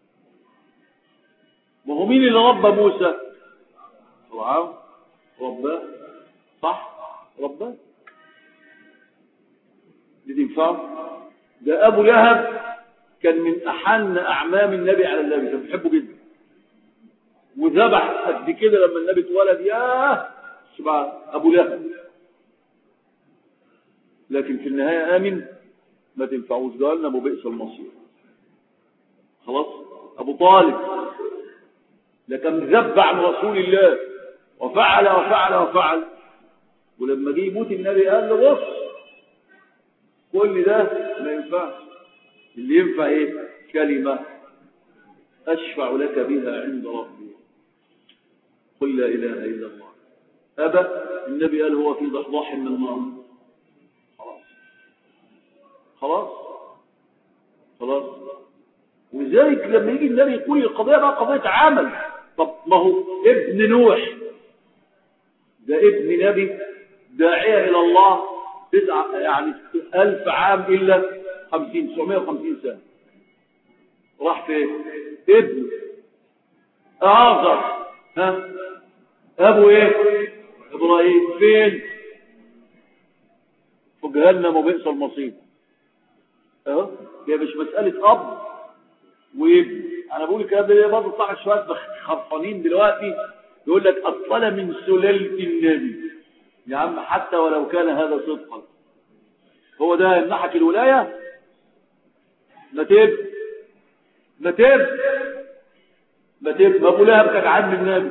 وهو مين اللي ربى موسى؟ فرعون رباه، صح؟ رباه. دي تنفعه؟ ده أبو لهب كان من أحن أعمام النبي على النبي، كان بيحبه جدا، وذبح قد كده لما النبي اتولد. ياه سبحان أبو لهب. لكن في النهاية آمن ما تنفعوش، قالنا أبو بئس المصير. خلاص. أبو طالب لكن ذب عن رسول الله وفعل، ولما جه يموت النبي قال له بص كل ده ما ينفعش، اللي ينفع ايه؟ كلمة أشفع لك بها عند ربي، قل لا إله إلا الله. أبى النبي قال هو في ضحضاح من النار. خلاص خلاص. ولذلك لما يجي النبي يقول القضية بقى قضية عمل. طب ما هو ابن نوح ده ابن نبي داعية إلى الله 1000 عام إلا 950 سنة. راح فين؟ ابن آخر. أبو إيه؟ إبراهيم فين؟ في جهنم وبئس المصير. هي مش مسألة أب وابن. أنا بقول الكلام ده برضه طلع شوية خرفانين دلوقتي يقول لك أطلع من سلالة النبي. يا عم حتى ولو كان هذا صدقا، هو ده يمنحك الولاية؟ ما أبو لهب كان عم النبي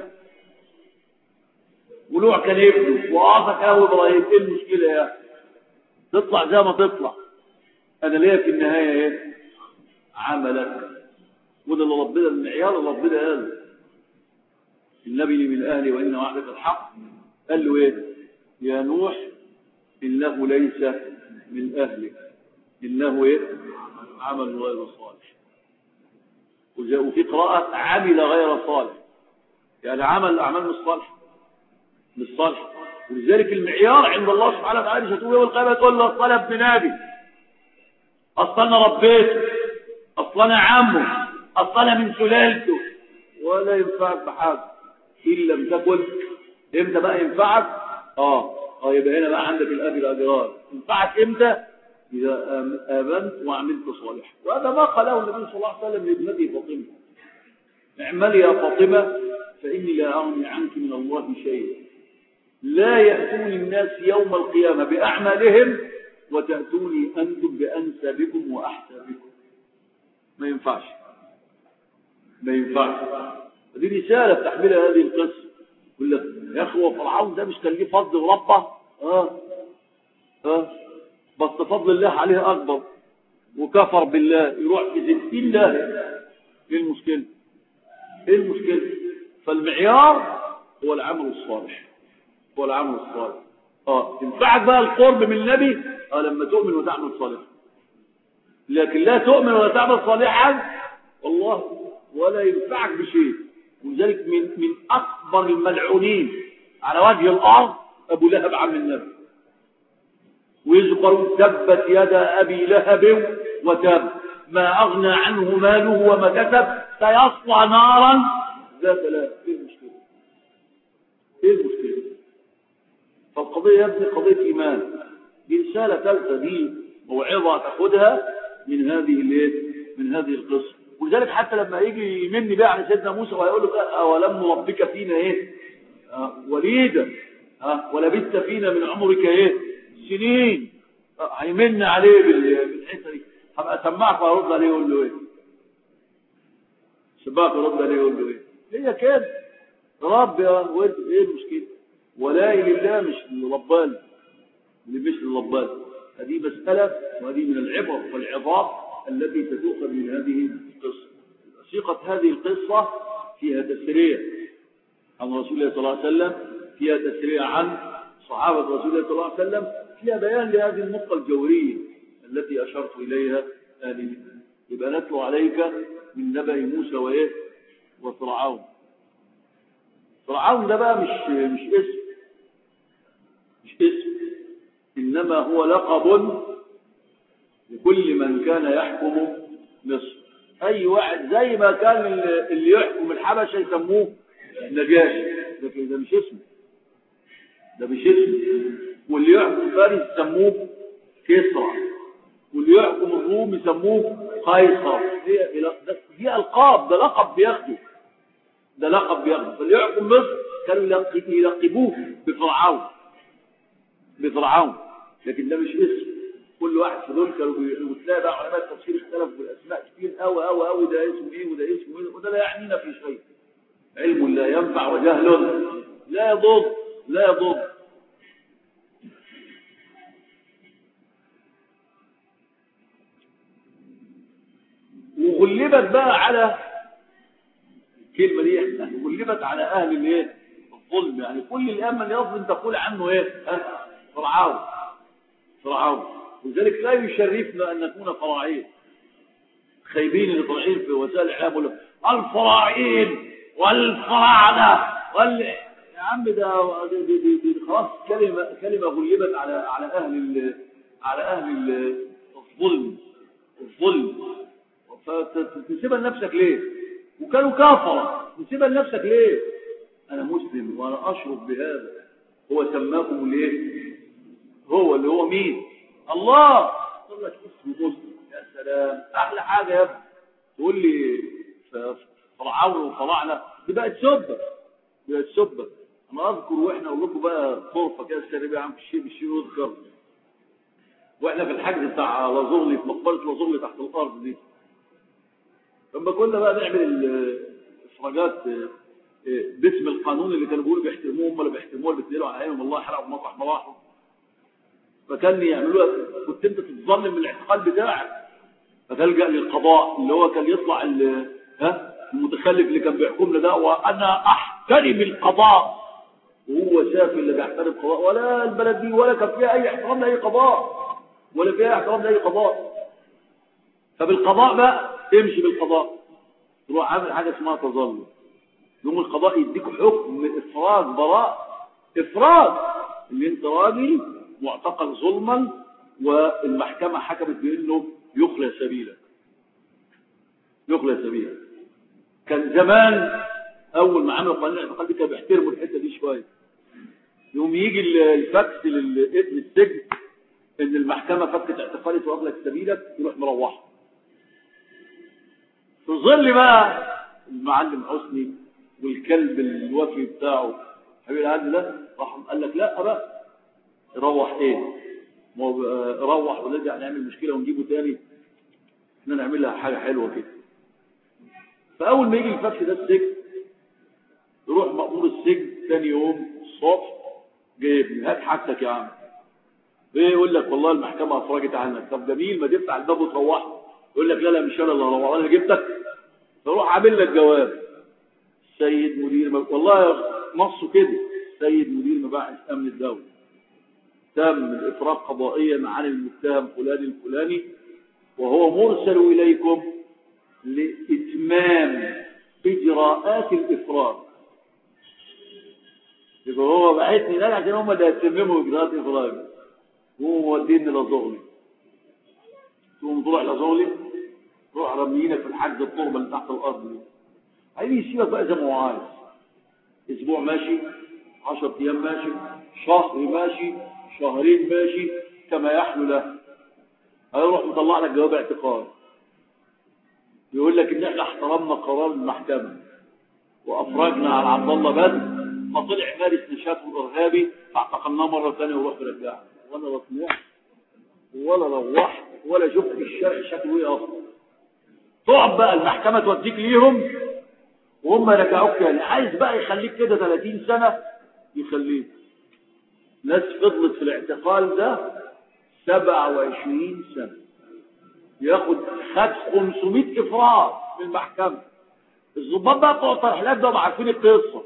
ونوح كان ابنه وآخر كان إبراهيم. إيه المشكلة يا تطلع زي ما تطلع؟ أنا ليا في النهاية إيه؟ عملك. وده اللي ربنا المعيار اللي ربنا قال النبي من أهلي وإن وعدك الحق. قال له إيه؟ يا نوح إنه ليس من أهلك إنه إيه؟ عمل غير صالح. وفي قراءة عمل غير صالح، يعني عمل الأعمال مش صالح. ولذلك المعيار عند الله سبحانه وتعالى مش هتقول يوم القيامة تقول له أصل ابن نبي، أصل أنا ربيته، أصل أنا عمه، أصل أنا من سلالته، ولا ينفعك بحاجة إن لم تكن. إمتى بقى ينفعك؟ يبقى هنا بقى عندك الأب الأجرار. ينفعك إمتى؟ إذا آمنت وعملت صالحا. وهذا ما قاله النبي صلى الله عليه وسلم لابنته فاطمة: اعملي يا فاطمة فإني لا أغني عنك من الله شيئا. لا يأتوني الناس يوم القيامة بأعمالهم وتأتوني أنتم بأنسابكم وأحسابكم. ما ينفعش. هذه رسالة تحملها هذه القصة. يقول لك يا أخي فرعون ده مش كان ليه فضل وربه؟ بس فضل الله عليه أكبر وكفر بالله، يروح في 60 داهية. إيه المشكلة؟ فالمعيار هو العمل الصالح. ينفعك بقى القرب من النبي لما تؤمن وتعمل صالحا. لكن لا تؤمن ولا تعمل صالحا والله ولا ينفعك بشيء. ولذلك من أكبر الملعونين على وجه الأرض أبو لهب عم النبي. ويذكر تبت يد أبي لهب وتب ما أغنى عنه ماله وما كسب سيصلى نارا ذات لهب. إيه المشكلة؟ فالقضية يا ابني قضية إيمان. دي رسالة ثالثة، دي موعظة تأخذها من هذه القصة. ولذلك حتى لما يجي يمني بقى عن سيدنا موسى ويقول له أولم نربك فينا وليدا ولبثت فينا من عمرك سنين، هيمن عليه بالحته دي. هبقى اسمعك وارد عليه يقول له هي كده رب يا ولد. ايه المشكله؟ ولا لله مش للربان، مش للربان. هذه مساله وهذه من العبر والعظات التي تتؤخذ من هذه القصه. صيغه هذه القصه فيها تسريه عن رسول الله صلى الله عليه وسلم، فيها تسريه عن صحابه رسول الله صلى الله عليه وسلم، فيها بيان لهذه النقطه الجوهريه التي اشرت اليها آنفا. يبقى نتلو عليك من نبأ موسى وفرعون. فرعون ده بقى مش اسم، انما هو لقب لكل من كان يحكم مصر. اي واحد زي ما كان اللي يحكم الحبشه يسموه نجاشي، لكن ده مش اسم. واللي يحكم فارس يسموه كسرى، واللي يحكم الروم يسموه قيصر. هي القاب، ده لقب بياخده. فاللي يحكم مصر كانوا يلقبوه بفرعون، لكن ده مش اسم. كل واحد في دول كانوا بتلاقي بقى علماء التفسير اختلفوا بالاسماء كتير قوي ده اسمه ايه وده اسمه ايه، وده لا يعنينا في شيء. علم لا ينفع وجهل لا يضر. وغلبت بقى على الكلمه دي، غلبت على اهل الايه؟ الظلم. يعني كل الان من يظلم تقول عنه ايه؟ فرعون. فرعون. ولذلك لا يشرفنا ان نكون فراعين خايبين اللي طالعين في وسائل الاعلام الفراعين والفراعنه يا عم ده خلاص كلمه غلبت على اهل الظلم. فتسيبها لنفسك ليه؟ وكانوا كافرة، تسيبها لنفسك ليه؟ انا مسلم وانا اشرب بهذا. هو سماكم ليه؟ هو اللي هو مين؟ الله. تقول لك اسمه مسلم. يا سلام، احلى حاجه يا ابني تقول لي فرعون وفراعنه. دي بقت سبه. انا اذكر واحنا اقول لكم بقى طرفه كده الشريبه عم الشيء يذكر، واحنا في الحجز بتاع لازورلي في مقبره لازورلي تحت الارض دي، لما كنا بقى نعمل الافراجات باسم القانون اللي كانوا بيقولوا بيحترموه هم اللي بيحترموه اللي بيتنقلوا على عينهم الله حرقوا مطرح ما راحوا. فكان يعملوها، كنت انت تتظلم من الاعتقال بتاعك فتلجأ للقضاء اللي هو كان يطلع المتخلف اللي كان بيحكمنا ده، وانا احترم القضاء، وهو سافل اللي بيحترم القضاء. ولا البلد دي ولا كان فيها اي احترام لاي قضاء، ولا فيها احترام لاي قضاء. فبالقضاء بقى تمشي بالقضاء، تروح عامل حاجه اسمها تظلم. يوم القضاء يديك حكم افراج براء، افراج اللي انت راجل معتقل ظلما والمحكمه حكمت بانه يخلى سبيلك. كان زمان اول ما عملوا قانون الاعتقال دي كانوا بيحترموا الحته دي شويه. يوم يجي الفاكس للسجن ان المحكمه فكت اعتقالك واغلق سبيلك، يروح مروحه. في ظل بقى المعلم حسني والكلب الوفي بتاعه حبيب العدل ده، راح قال لك لا بقى روح ايه؟ روح ونرجع نعمل مشكله ونجيبه تاني، احنا نعمل لها حاجه حلوه كده. فاول ما يجي الفك ده السجن، يروح مأمور السجن ثاني يوم الصبح جايبني، هات حاجتك يا عم. ايه؟ يقول لك والله المحكمه افرجت عنك. طب جميل، ما تفتح الباب وتروح. يقول لك لا لا مش انا اللي هروح، انا جبتك. فروح عامل لك جواب، السيد مدير والله نصه كده، السيد مدير مباحث امن الدوله تم الافراج قضائيا عن المتهم فلان الفلاني، وهو مرسل اليكم لاتمام اجراءات الافراج. يبقى هو بعتني ده عشان هم اللي هيتمموا اجراءات الافراج، هو وديني لزغلي. تقوم تروح لزغلي، روح رمينا في الحجز التربه اللي تحت الارض دي. عايز يسيبك بقى زي ما هو عايز، اسبوع ماشي، 10 ايام ماشي، شهر ماشي، شهرين ماشي، كما يحلو له. هيروح مطلع لك جواب اعتقال يقول لك ان احنا احترمنا قرار المحكمه وافرجنا على عبد الله بدر، فطلع مارس نشاطه الارهابي فاعتقلناه مره ثانيه ورحت رجعه. وانا لا طموح ولا روحت ولا شفت الشارع شكله ايه اصلا. تقعد بقى المحكمه توديك ليهم وهم رجعوك تاني. عايز بقى يخليك كده 30 سنه يخليك. ناس فضلت في الاعتقال ده 27 سنه، خد 500 افراج من المحكمه. الضباط بقى بتوع الترحيلات ده عارفين القصه.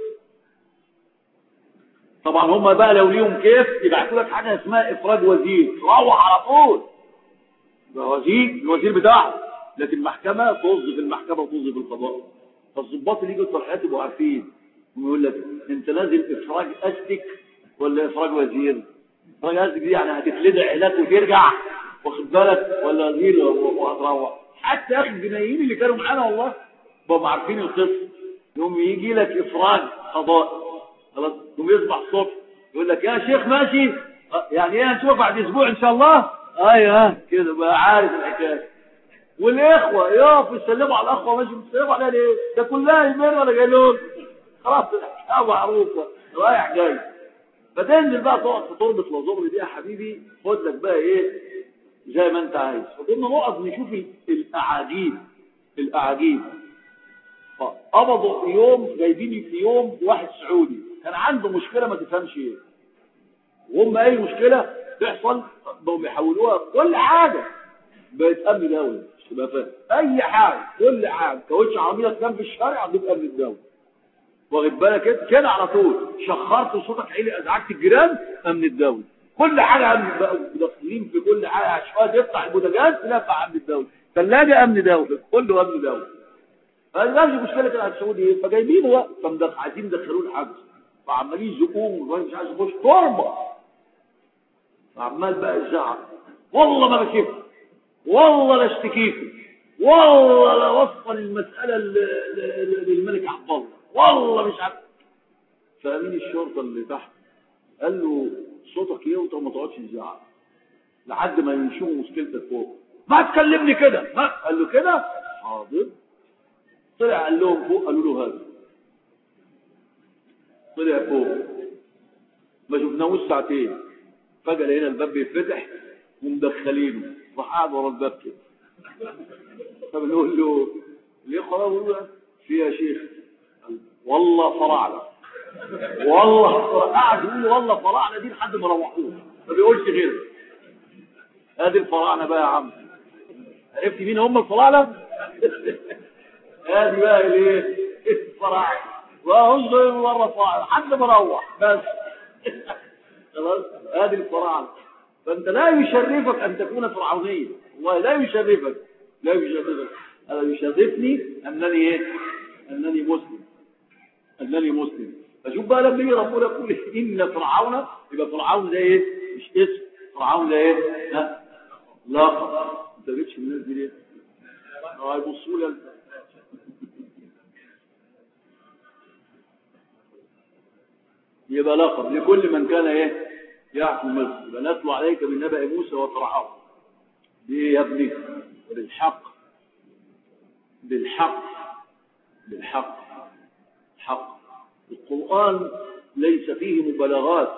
طبعا هم بقى لو ليهم كيف يبعتوا لك حاجه اسمها افراج وزير، تروح على طول ده الوزير بتاعه. لكن المحكمه توظف المحكمه وتوظف القضاء. فالضباط اللي يجوا الترحيلات يبقوا عارفين، ويقول لك انت نازل افراج استك ولا افراج وزير؟ افراج استك دي يعني هتتلدع هناك وترجع، واخد بالك، ولا وزير وهتروح. حتى يا اخي الجنايين اللي كانوا معانا والله بقوا عارفين القصه. يوم يجي لك افراج قضائي خلاص، يوم يصبح الصبح يقول لك يا شيخ ماشي، يعني ايه هنشوفك بعد اسبوع ان شاء الله. ايوه كده بقى عارف الحكايه. والاخوه يقفوا يسلموا على الاخوه، ماشي بيسلموا عليها ليه؟ ده كلها يمين ولا جاي لهم، خلاص الحكايه معروفه رايح جاي. فتنزل بقى تقعد في تربه لازورلي دي يا حبيبي، خد لك بقى ايه زي ما انت عايز. فكنا نقعد نشوف الاعاجيب. فقبضوا في يوم، جايبيني في يوم واحد سعودي كان عنده مشكله ما تفهمش ايه، وهم اي مشكله تحصل بقوا بيحولوها كل حاجه بقت امن دولي. تبقى فاهم اي حاجه، كل حاجه كاوتش عربيه تنام في الشارع هتبقى امن الدوله، واخد بالك كده على طول. شخرت صوتك عالي ازعجت الجيران، امن الدوله. كل حاجه امن بقى، داخلين في كل حاجه. عشان تفتح البوتاجاز تلاقي امن الدوله، ثلاجه امن دوله، كله امن دوله. فما مشكله السعودي ايه؟ فجايبينه بقى، عايزين يدخلوه الحبس، فعمالين يزقوه والراجل مش عايز يخش تربه، عمال بقى يزعق والله ما بشوف، والله لا اشتكيك، والله لا وصل المساله للملك عبد الله، والله مش عارف. فامين الشرطه اللي تحت قال له صوتك يوطى وما تقعدش تزعق لحد ما ينشروا مشكلتك فوق، ما تكلمني كده. قال له كده حاضر. طلع قال لهم فوق، قالوا له هذا. طلع فوق ما شفناهوش ساعتين، فجأة لقينا الباب بيتفتح ومدخلينه، راح قاعد ورا الباب كده. فبنقول له ليه؟ خلاص بقول له في يا شيخ، والله فراعنه، والله قاعد يقول والله فراعنه دي لحد ما روحوه، ما بيقولش غير ادي الفراعنه بقى يا عم. عرفت مين هم الفراعنه؟ ادي بقى الايه؟ الفراعنه. وانظر مره فراعنه لحد ما روح بس. خلاص ادي الفراعنه. فانت لا يشرفك ان تكون فرعونيا، والله لا يشرفك، لا يشرفك. انا يشرفني انني ايه؟ انني مسلم، انني مسلم. فشوف بقى لما يجي ربنا يقول ان فرعون، يبقى فرعون ده ايه؟ مش اسم فرعون، ده ايه؟ ها لقب. انت ما جبتش الناس دي ليه؟ هيبصوا لي يبقى لقب لكل من كان ايه؟ يحكم مصر. يبقى نتلو عليك من نبأ موسى وفرعون. ليه يا ابني؟ بالحق، بالحق، بالحق، حق. القرآن ليس فيه مبالغات،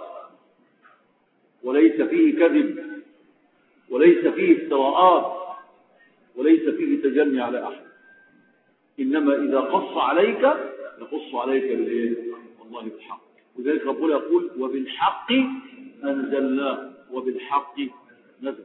وليس فيه كذب، وليس فيه افتراءات، وليس فيه تجني على أحد. إنما إذا قص عليك يقص عليك بالإيه؟ والله بالحق. وذلك ربنا يقول وبالحق أنزلناه وبالحق نزل،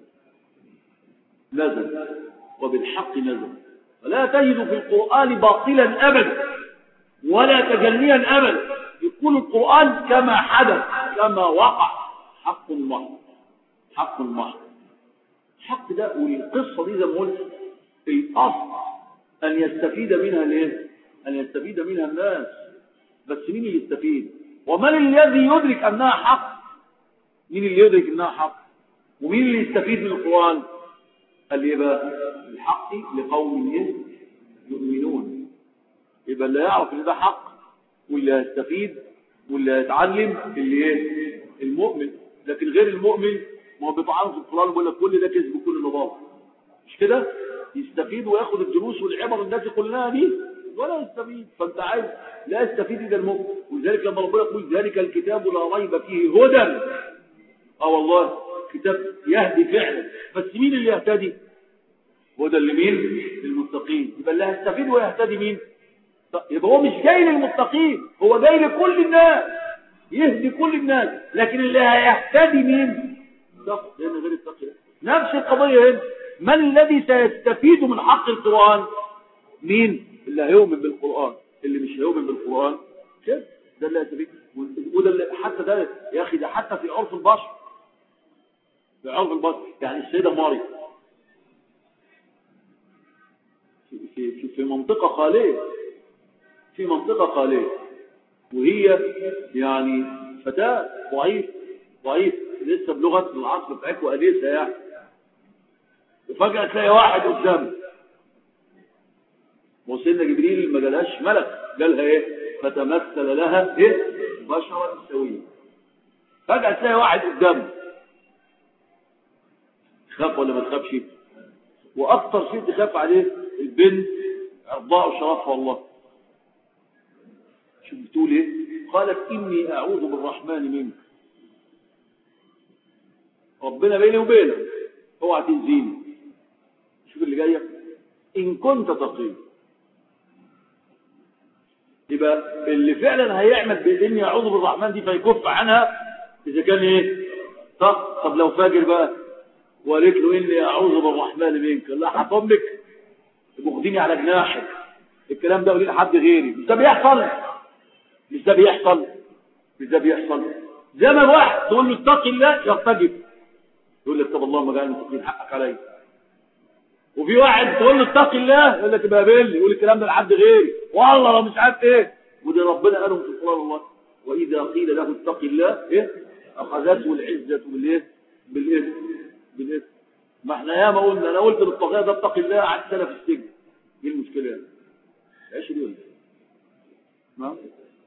نزل وبالحق نزل. فلا تجد في القرآن باطلا أبدا ولا تجنيا أبدا. يكون القرآن كما حدث كما وقع، حق محض، حق محض. الحق ده والقصة دي زي ما قلت الأصل أن يستفيد منها الايه؟ أن يستفيد منها الناس. بس مين اللي يستفيد؟ ومن الذي يدرك أنها حق؟ مين اللي يدرك أنها حق؟ ومين اللي يستفيد من القرآن؟ قال يبقى الحق لقوم يؤمنون. يبقى اللي يعرف ان ده حق واللي هيستفيد واللي هيتعلم اللي ايه؟ المؤمن. لكن غير المؤمن ما هو بيطعن في القرآن ويقول لك كل ده كذب وكل ده باطل، مش كده؟ يستفيد وياخد الدروس والعبر الناس كلها دي ولا يستفيد. فانت عايز لا يستفيد الا المؤمن. ولذلك لما ربنا يقول ذلك الكتاب لا ريب فيه هدى، والله كتاب يهدي فعلا. بس مين اللي يهتدي؟ هدى لمين؟ للمتقين. يبقى اللي هيستفيد ويهتدي مين؟ يبقى هو مش جاي للمتقين، هو جاي لكل الناس، يهدي كل الناس. لكن اللي هيهتدي مين؟ لأن غير التقي. نفس القضية هنا. من الذي سيستفيد من حق القرآن؟ مين؟ اللي هيؤمن بالقرآن. اللي مش هيؤمن بالقرآن كده ده اللي هيستفيد. وده اللي حتى ده يا أخي ده حتى في عرف البشر، في عرف البشر. يعني السيدة مريم في منطقة خالية، في منطقة خالية، وهي يعني فتاة ضعيف لسه بلغة العصر بتاعته أليسة يعني. وفجأة تلاقي واحد قدامه، وسيدنا جبريل ما جالهاش ملك، جالها ايه؟ فتمثل لها ايه؟ بشرة سوية. فجأة تلاقي واحد قدامه، تخاف ولا ما تخافش؟ واكثر شيء تخاف عليه البنت عرضاء وشرفها. والله شوف بتقول ايه؟ قالت اني اعوذ بالرحمن منك. ربنا بيني وبينك اوعى تنزيني. شوف اللي جايه، ان كنت تقي. يبقى اللي فعلا هيعمل بإني اعوذ بالرحمن دي فيكف عنها اذا كان ايه؟ طب لو فاجر بقى وقالت له اني اعوذ بالرحمن منك، لا هطمك يبقوا واخديني على جناحك، الكلام ده قولي لحد غيري. مش ده بيحصل؟ مش ده بيحصل؟ مش ده بيحصل؟ زي ما واحد تقول له اتق الله يرتجف، يقول لك طب اللهم اجعلني متقين حقك عليا. وفي واحد تقول له اتق الله يقول لك ابقى قابلني، يقول الكلام ده لحد غيري، والله لو مش عارف ايه. وده ربنا قالهم في القران والله، واذا قيل له اتق الله ايه اخذته العزه بالاثم. ما احنا ياما قلنا، انا قلت للطاغيه ده اتق الله قعد سنه في السجن. ايه المشكله يعني؟ 20 نعم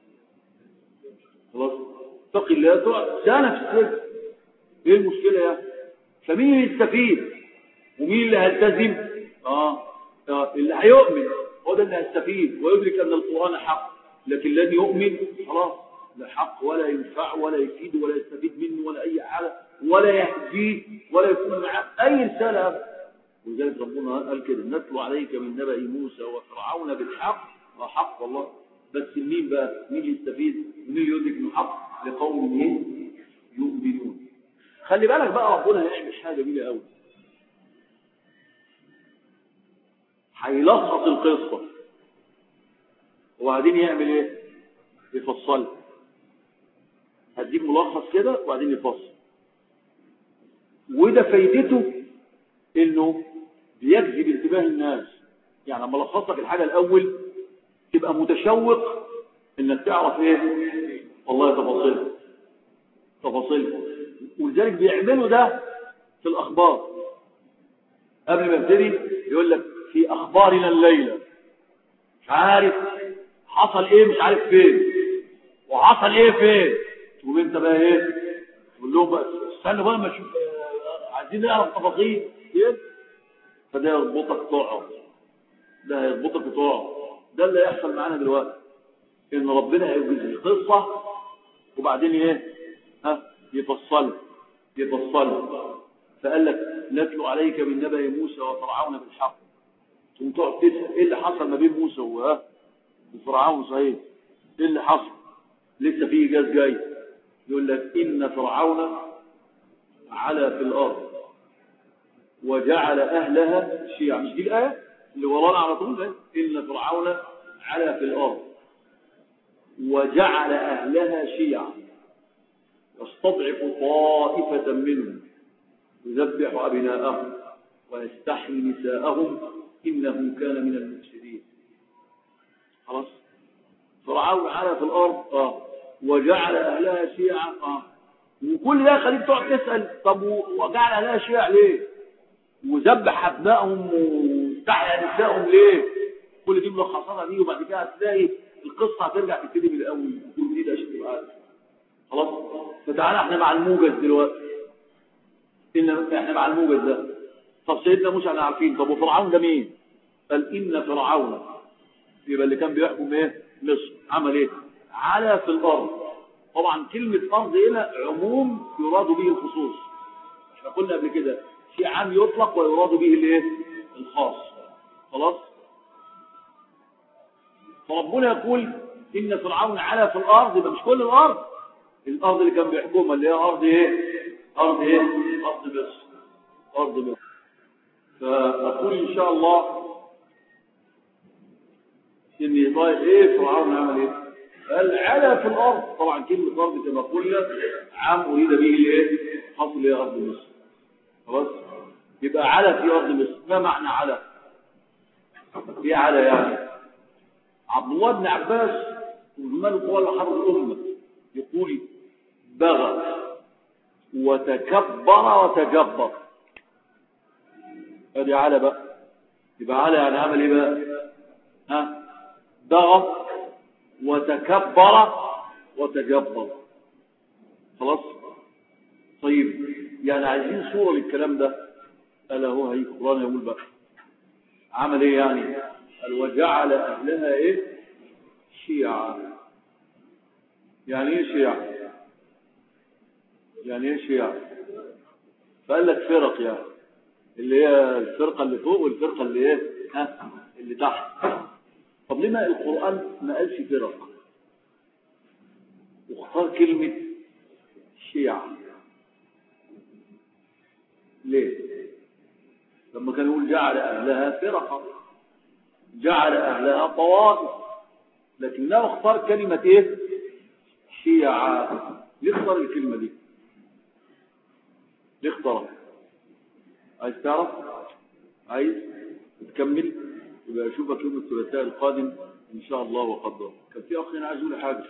خلاص اتق الله تقعد سنه في السجن. ايه المشكله يعني؟ فمين يستفيد ومين اللي هيلتزم؟ اللي هيؤمن هو ده اللي هيستفيد ويدرك ان القران حق. لكن الذي يؤمن خلاص لا حق ولا ينفع ولا يفيد ولا يستفيد منه ولا اي حاجه ولا يهديه ولا يكون معه اي رساله. ولذلك ربنا قال كده نتلو عليك من نبأ موسى وفرعون بالحق. حق والله، بس مين بقى؟ مين اللي يستفيد ومين اللي يدرك انه حق؟ لقوم يؤمنون. خلي بالك بقى ربنا هيعمل حاجه جميله قوي، هيلخص القصه وبعدين يعمل ايه؟ يفصل. هديك ملخص كده وبعدين يفصل. وده فايدته انه بيجذب انتباه الناس. يعني لما الخص لك الحاجه الاول تبقى متشوق انك تعرف ايه والله تفاصيل. ولذلك بيعملوا ده في الاخبار. قبل ما يبتدي يقول لك في اخبارنا الليله مش عارف حصل ايه مش عارف فين وحصل ايه فين. تقول انت بقى ايه؟ تقول لهم بقى استنوا بقى ما اشوف، عايزين نعرف تفاصيل ايه. فده يربطك تقعد، ده هيربطك وتقعد. ده اللي هيحصل معانا دلوقتي، ان ربنا هيوجز القصه وبعدين ايه؟ يفصل. فقال لك نتلو عليك من نبأ موسى وفرعون بالحق. ثم تقعد تسال ايه اللي حصل ما بين موسى وفرعون. صحيح ايه اللي حصل؟ لسه في ايجاز جاي. يقول لك ان فرعون علا في الارض وجعل اهلها شيعا. مش دي الايه اللي ورانا على طول ده؟ ان فرعون علا في الارض وجعل اهلها شيعا يستضعف طائفه منهم يذبح ابناءهم ويستحيي نساءهم انه كان من المفسدين. خلاص فرعون علا في الارض وجعل اهلها شيعا. وكل ده خليك تقعد تسال طب وجعل اهلها شيعا ليه؟ وذبح ابنائهم واستحيا نسائهم ليه؟ كل دي ملخصاتها دي. وبعد كده هتلاقي القصه هترجع تبتدي من الاول وكل دي عشان تبقى عارف. خلاص فتعالى احنا مع الموجز دلوقتي. احنا مع الموجز ده. طب سيدنا موسى احنا عارفين. طب وفرعون ده مين؟ قال ان فرعون يبقى اللي كان بيحكم ايه؟ مصر. عمل ايه؟ علا في الارض. طبعا كلمه ارض هنا عموم يراد به الخصوص. احنا قلنا قبل كده في عام يطلق ويراد به الايه؟ الخاص. خلاص فربنا يقول ان فرعون علا في الارض. يبقى مش كل الارض اللي كان بيحكمها اللي هي ارض ايه؟ ارض مصر. فاقول ان شاء الله ان طيب ايه فرعون عمل ايه؟ قال علا في الارض. طبعا كلمه ارض كما قلنا عام اريد به الايه؟ حصل هي ارض مصر. خلاص يبقى علا في ارض مصر. ما معنى علا؟ ايه علا يعني؟ عبد الله بن عباس وزمان القوى حرب الامه يقول بغى وتجبر. ادي علا بقى. يبقى علا يعني عمل ايه بقى؟ بغى وتجبر. خلاص طيب يعني عايزين صورة للكلام ده. قال هو هي القرآن يقول بقى عمل ايه يعني؟ قال وجعل اهلها ايه؟ شيعا. يعني ايه شيعا؟ فقال لك فرق يعني اللي هي الفرقة اللي فوق والفرقة اللي ايه؟ اللي تحت. طب لما القرآن ما قالش فرق واختار كلمة شيعة؟ ليه؟ لما كان يقول جعل أهلها فرقة جعل أهلها طوائف، لكنه اختار كلمة إيه؟ شيعة. ليه اختار الكلمة دي؟ ليه اختارها؟ عايز تعرف؟ عايز تكمل؟ يبقى أشوفك يوم الثلاثاء القادم إن شاء الله وقدر. كان في أخ هنا عايز يقول حاجة.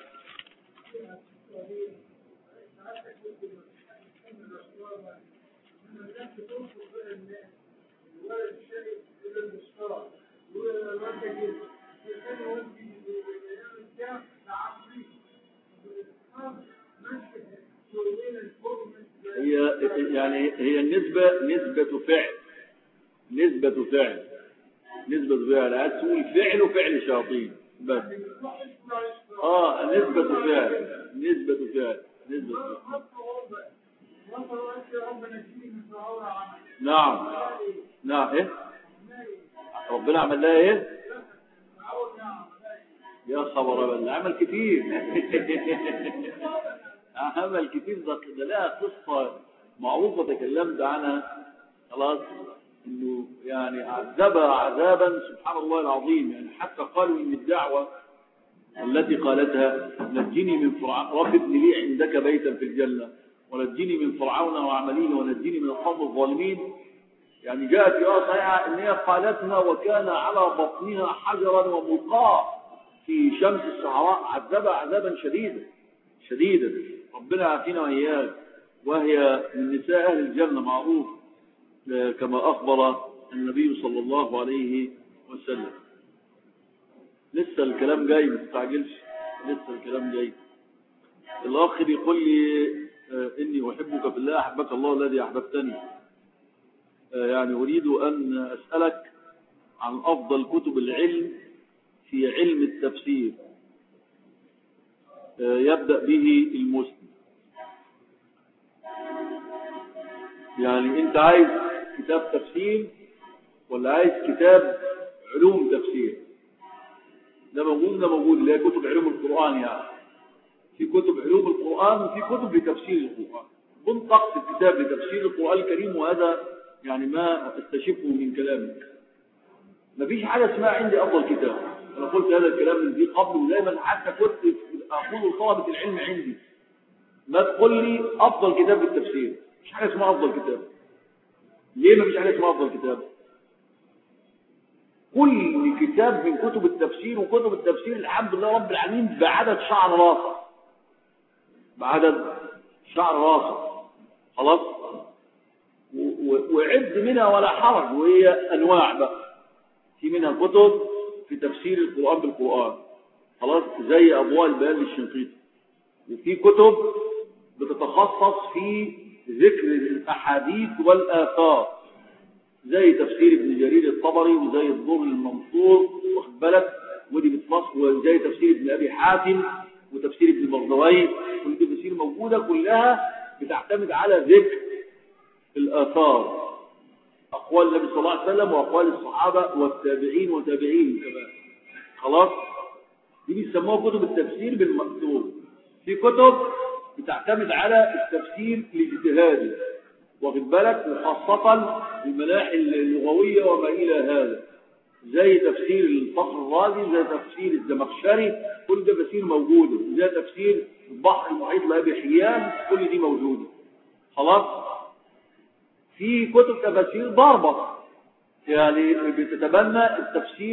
هي نسبة فعل. عايز تقول فعل وفعل شياطين بس. نسبة فعل. نعم ايه ربنا عمل لها ايه؟ يا خبر بالله، عمل كتير. ده لها قصة معروفة تكلمت عنها خلاص، انه يعني عذبها عذابا سبحان الله العظيم. يعني حتى قالوا ان الدعوة التي قالتها نجني من فرعون، رب ابن لي عندك بيتا في الجنة ونجني من فرعون وعمليه ونجني من القوم الظالمين، يعني جاءت في آية صحيحة ان هي قالتها وكان على بطنها حجرا وملقاه في شمس الصحراء. عذبها عذابا شديدا. ربنا يعافينا وإياك. وهي من نساء أهل الجنة معروف كما أخبر النبي صلى الله عليه وسلم. لسه الكلام جاي، ما تستعجلش، لسه الكلام جاي. الأخ بيقول لي إني أحبك في الله أحبك الله الذي أحببتني. يعني أريد أن أسألك عن أفضل كتب العلم في علم التفسير يبدأ به المسلم. يعني أنت عايز كتاب تفسير ولا عايز كتاب علوم تفسير؟ ده موجود اللي هي كتب علوم القرآن. يعني في كتب علوم القرآن وفي كتب لتفسير القرآن. بنطقت الكتاب لتفسير القرآن الكريم، وهذا يعني ما استشفه من كلامك. مفيش حاجة اسمها عندي أفضل كتاب. أنا قلت هذا الكلام من ذي قبل، ودائما حتى كنت أقول طلبة العلم عندي ما تقول لي أفضل كتاب بالتفسير. مفيش حاجة اسمها أفضل كتاب. ليه مفيش حاجة اسمها أفضل كتاب؟ كل كتاب من كتب التفسير، وكتب التفسير الحمد لله رب العالمين بعدد شعر راسه خلاص، وعد منها ولا حرج. وهي أنواع بقى، في منها كتب في تفسير القرآن بالقرآن خلاص زي أضواء البيان للشنقيطي، وفي كتب بتتخصص في ذكر الأحاديث والآثار زي تفسير ابن جرير الطبري وزي الضر المنصور واخد بالك، ودي بتفصل، وزي تفسير ابن أبي حاتم وتفسير ابن بغدوي. كل دي تفسير موجودة كلها بتعتمد على ذكر الآثار، أقوال النبي صلى الله عليه وسلم وأقوال الصحابة والتابعين وتابعين كمان خلاص. دي بيسموها كتب التفسير بالمكتوب. في كتب بتعتمد على التفسير الاجتهادي واخد بالك، وخاصة المناحل اللغوية وما إلى هذا زي تفسير الفخر الرازي، زي تفسير الزمخشري، كل ده تفسير موجودة، زي تفسير البحر المحيط لأبي حيان، كل دي موجودة خلاص. في كتب تفاسير ضربة يعني بتتبنى التفسير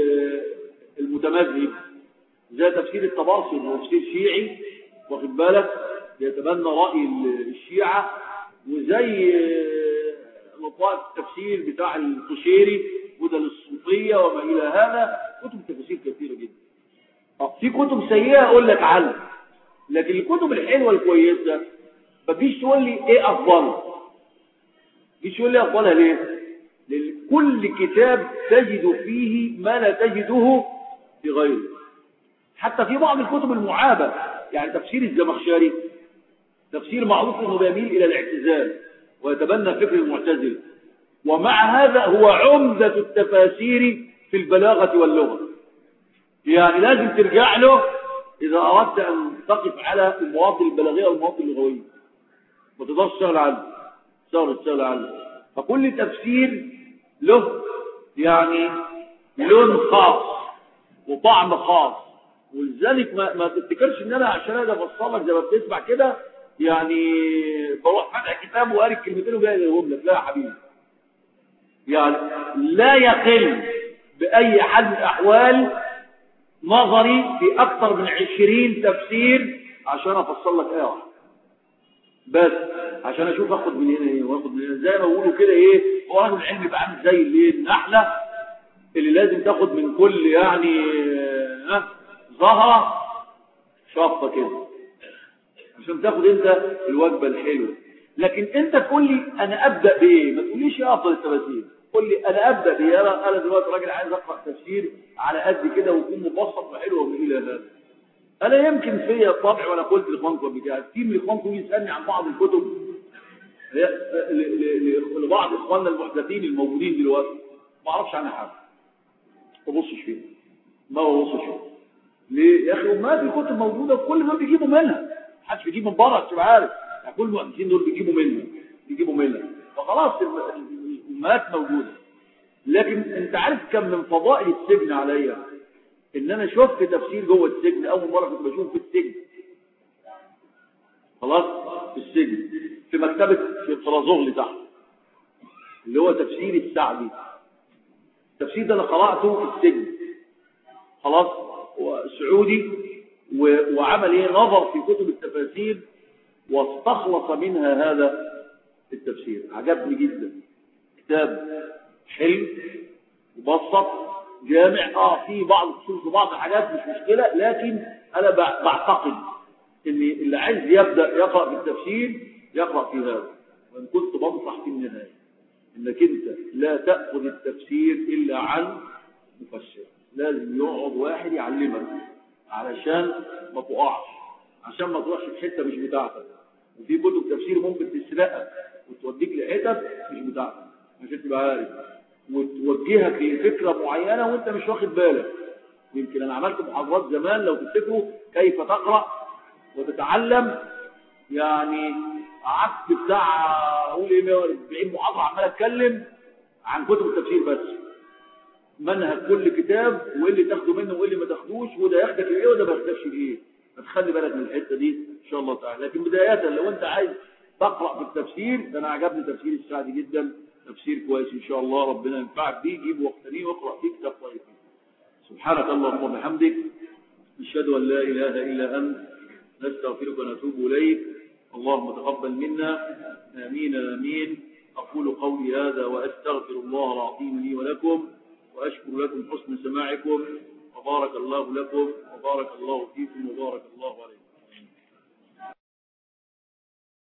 المتمذهب زي تفسير الطبرسي، تفسير شيعي واخد بالك بيتبنى رأي الشيعة، وزي مطلع التفسير بتاع القشيري وده للصوفية وما إلى هذا. كتب تفاسير كثيرة جدا. في كتب سيئة أقول لك عنها، لكن الكتب الحلوة الكويسة مفيش تقول لي إيه أفضل، مفيش تقول لي أفضلها ليه؟ لأن كل كتاب تجد فيه ما لا تجده في غيره. حتى في بعض الكتب المعابة، يعني تفسير الزمخشري تفسير معروف انه بيميل الى الاعتزال ويتبنى فكر المعتزله، ومع هذا هو عمدة التفاسير في البلاغة واللغة. يعني لازم ترجع له اذا اردت ان تقف على المواطن البلاغية والمواطن اللغوية، ما تقدرش تشتغل عنه. فكل تفسير له يعني لون خاص وطعم خاص. ولذلك ما تفتكرش ان انا عشان اجي افصل لك زي ما بتسمع كده يعني بروح فاتح كتاب وقاري الكلمتين وجاي اقولهم لك. لا يا حبيبي، يعني لا يقل باي حال من الاحوال نظري في اكثر من 20 تفسير عشان افصل لك ايه واحده بس، عشان اشوف اخد من هنا ايه واخد من هنا. زي ما بيقولوا كده ايه، هو اهل العلم بقى عامل زي الايه النحله اللي لازم تاخد من كل يعني زهره شطه كده عشان تاخد انت الوجبه الحلوه. لكن انت تقول لي انا ابدا بايه، ما تقوليش ايه افضل التفاسير، قول لي انا ابدا بايه. انا دلوقتي راجل عايز اقرا تفسير على قد كده ويكون مبسط وحلو ومن الى هذا. انا يمكن فيا طبع، وانا قلت لاخوانكم قبل كده، كتير من اخوانكم يسالني عن بعض الكتب لبعض اخواننا المحدثين الموجودين دلوقتي ما اعرفش عنها حاجه، ما ببصش فيها، ما ببصش فيها. ليه يا اخي؟ ما في كتب موجوده وكل ما بيجيبوا منها، محدش بيجيب من بره تبقى عارف، يعني كل المؤلفين دول بيجيبوا منها فخلاص الامهات موجوده. لكن انت عارف كم من فضائل السجن عليا ان انا شفت تفسير جوه السجن. اول مره كنت بشوف في السجن، خلاص في السجن في مكتبه في الطرازغلي تحت، اللي هو تفسير السعدي. التفسير ده انا قراته في السجن، خلاص، سعودي، وعمل ايه، نظر في كتب التفاسير واستخلص منها هذا التفسير. عجبني جدا، كتاب حلو مبسط جامع، في بعض الخصوص في بعض الحاجات مش مشكله، لكن انا بعتقد ان اللي عايز يبدا يقرا في التفسير يقرا في هذا. وان كنت بنصح في النهايه انك انت لا تاخذ التفسير الا عن مفسر، لازم يقعد واحد يعلمك علشان ما تقعش، عشان ما تروحش في حته مش بتاعتك. وفي كتب تفسير ممكن تسرقك وتوديك لحتت مش بتاعتك عشان تبقى عارف، وتوجهك لفكره معينه وانت مش واخد بالك. يمكن انا عملت محاضرات زمان لو تفتكروا كيف تقرا وتتعلم، يعني قعدت بتاع اقول ايه 140 محاضره عمال اتكلم عن كتب التفسير بس، منهج كل كتاب وايه اللي تاخده منه وايه اللي ما تاخدوش، وده ياخدك لايه وده ما ياخدكش لايه. فتخلي بالك من الحته دي ان شاء الله تعالى. لكن بدايه لو انت عايز تقرا في التفسير، ده انا عجبني تفسير السعدي جدا، تفسير كويس ان شاء الله، ربنا ينفعك بيه. جيب وقتني واقرا فيه كتاب طيب. سبحانك اللهم وبحمدك، نشهد ان لا اله الا انت، نستغفرك ونتوب اليك. اللهم تقبل منا، امين امين. اقول قولي هذا واستغفر الله العظيم لي ولكم، واشكر لكم حسن سماعكم، وبارك الله لكم وبارك الله فيكم وبارك الله عليكم.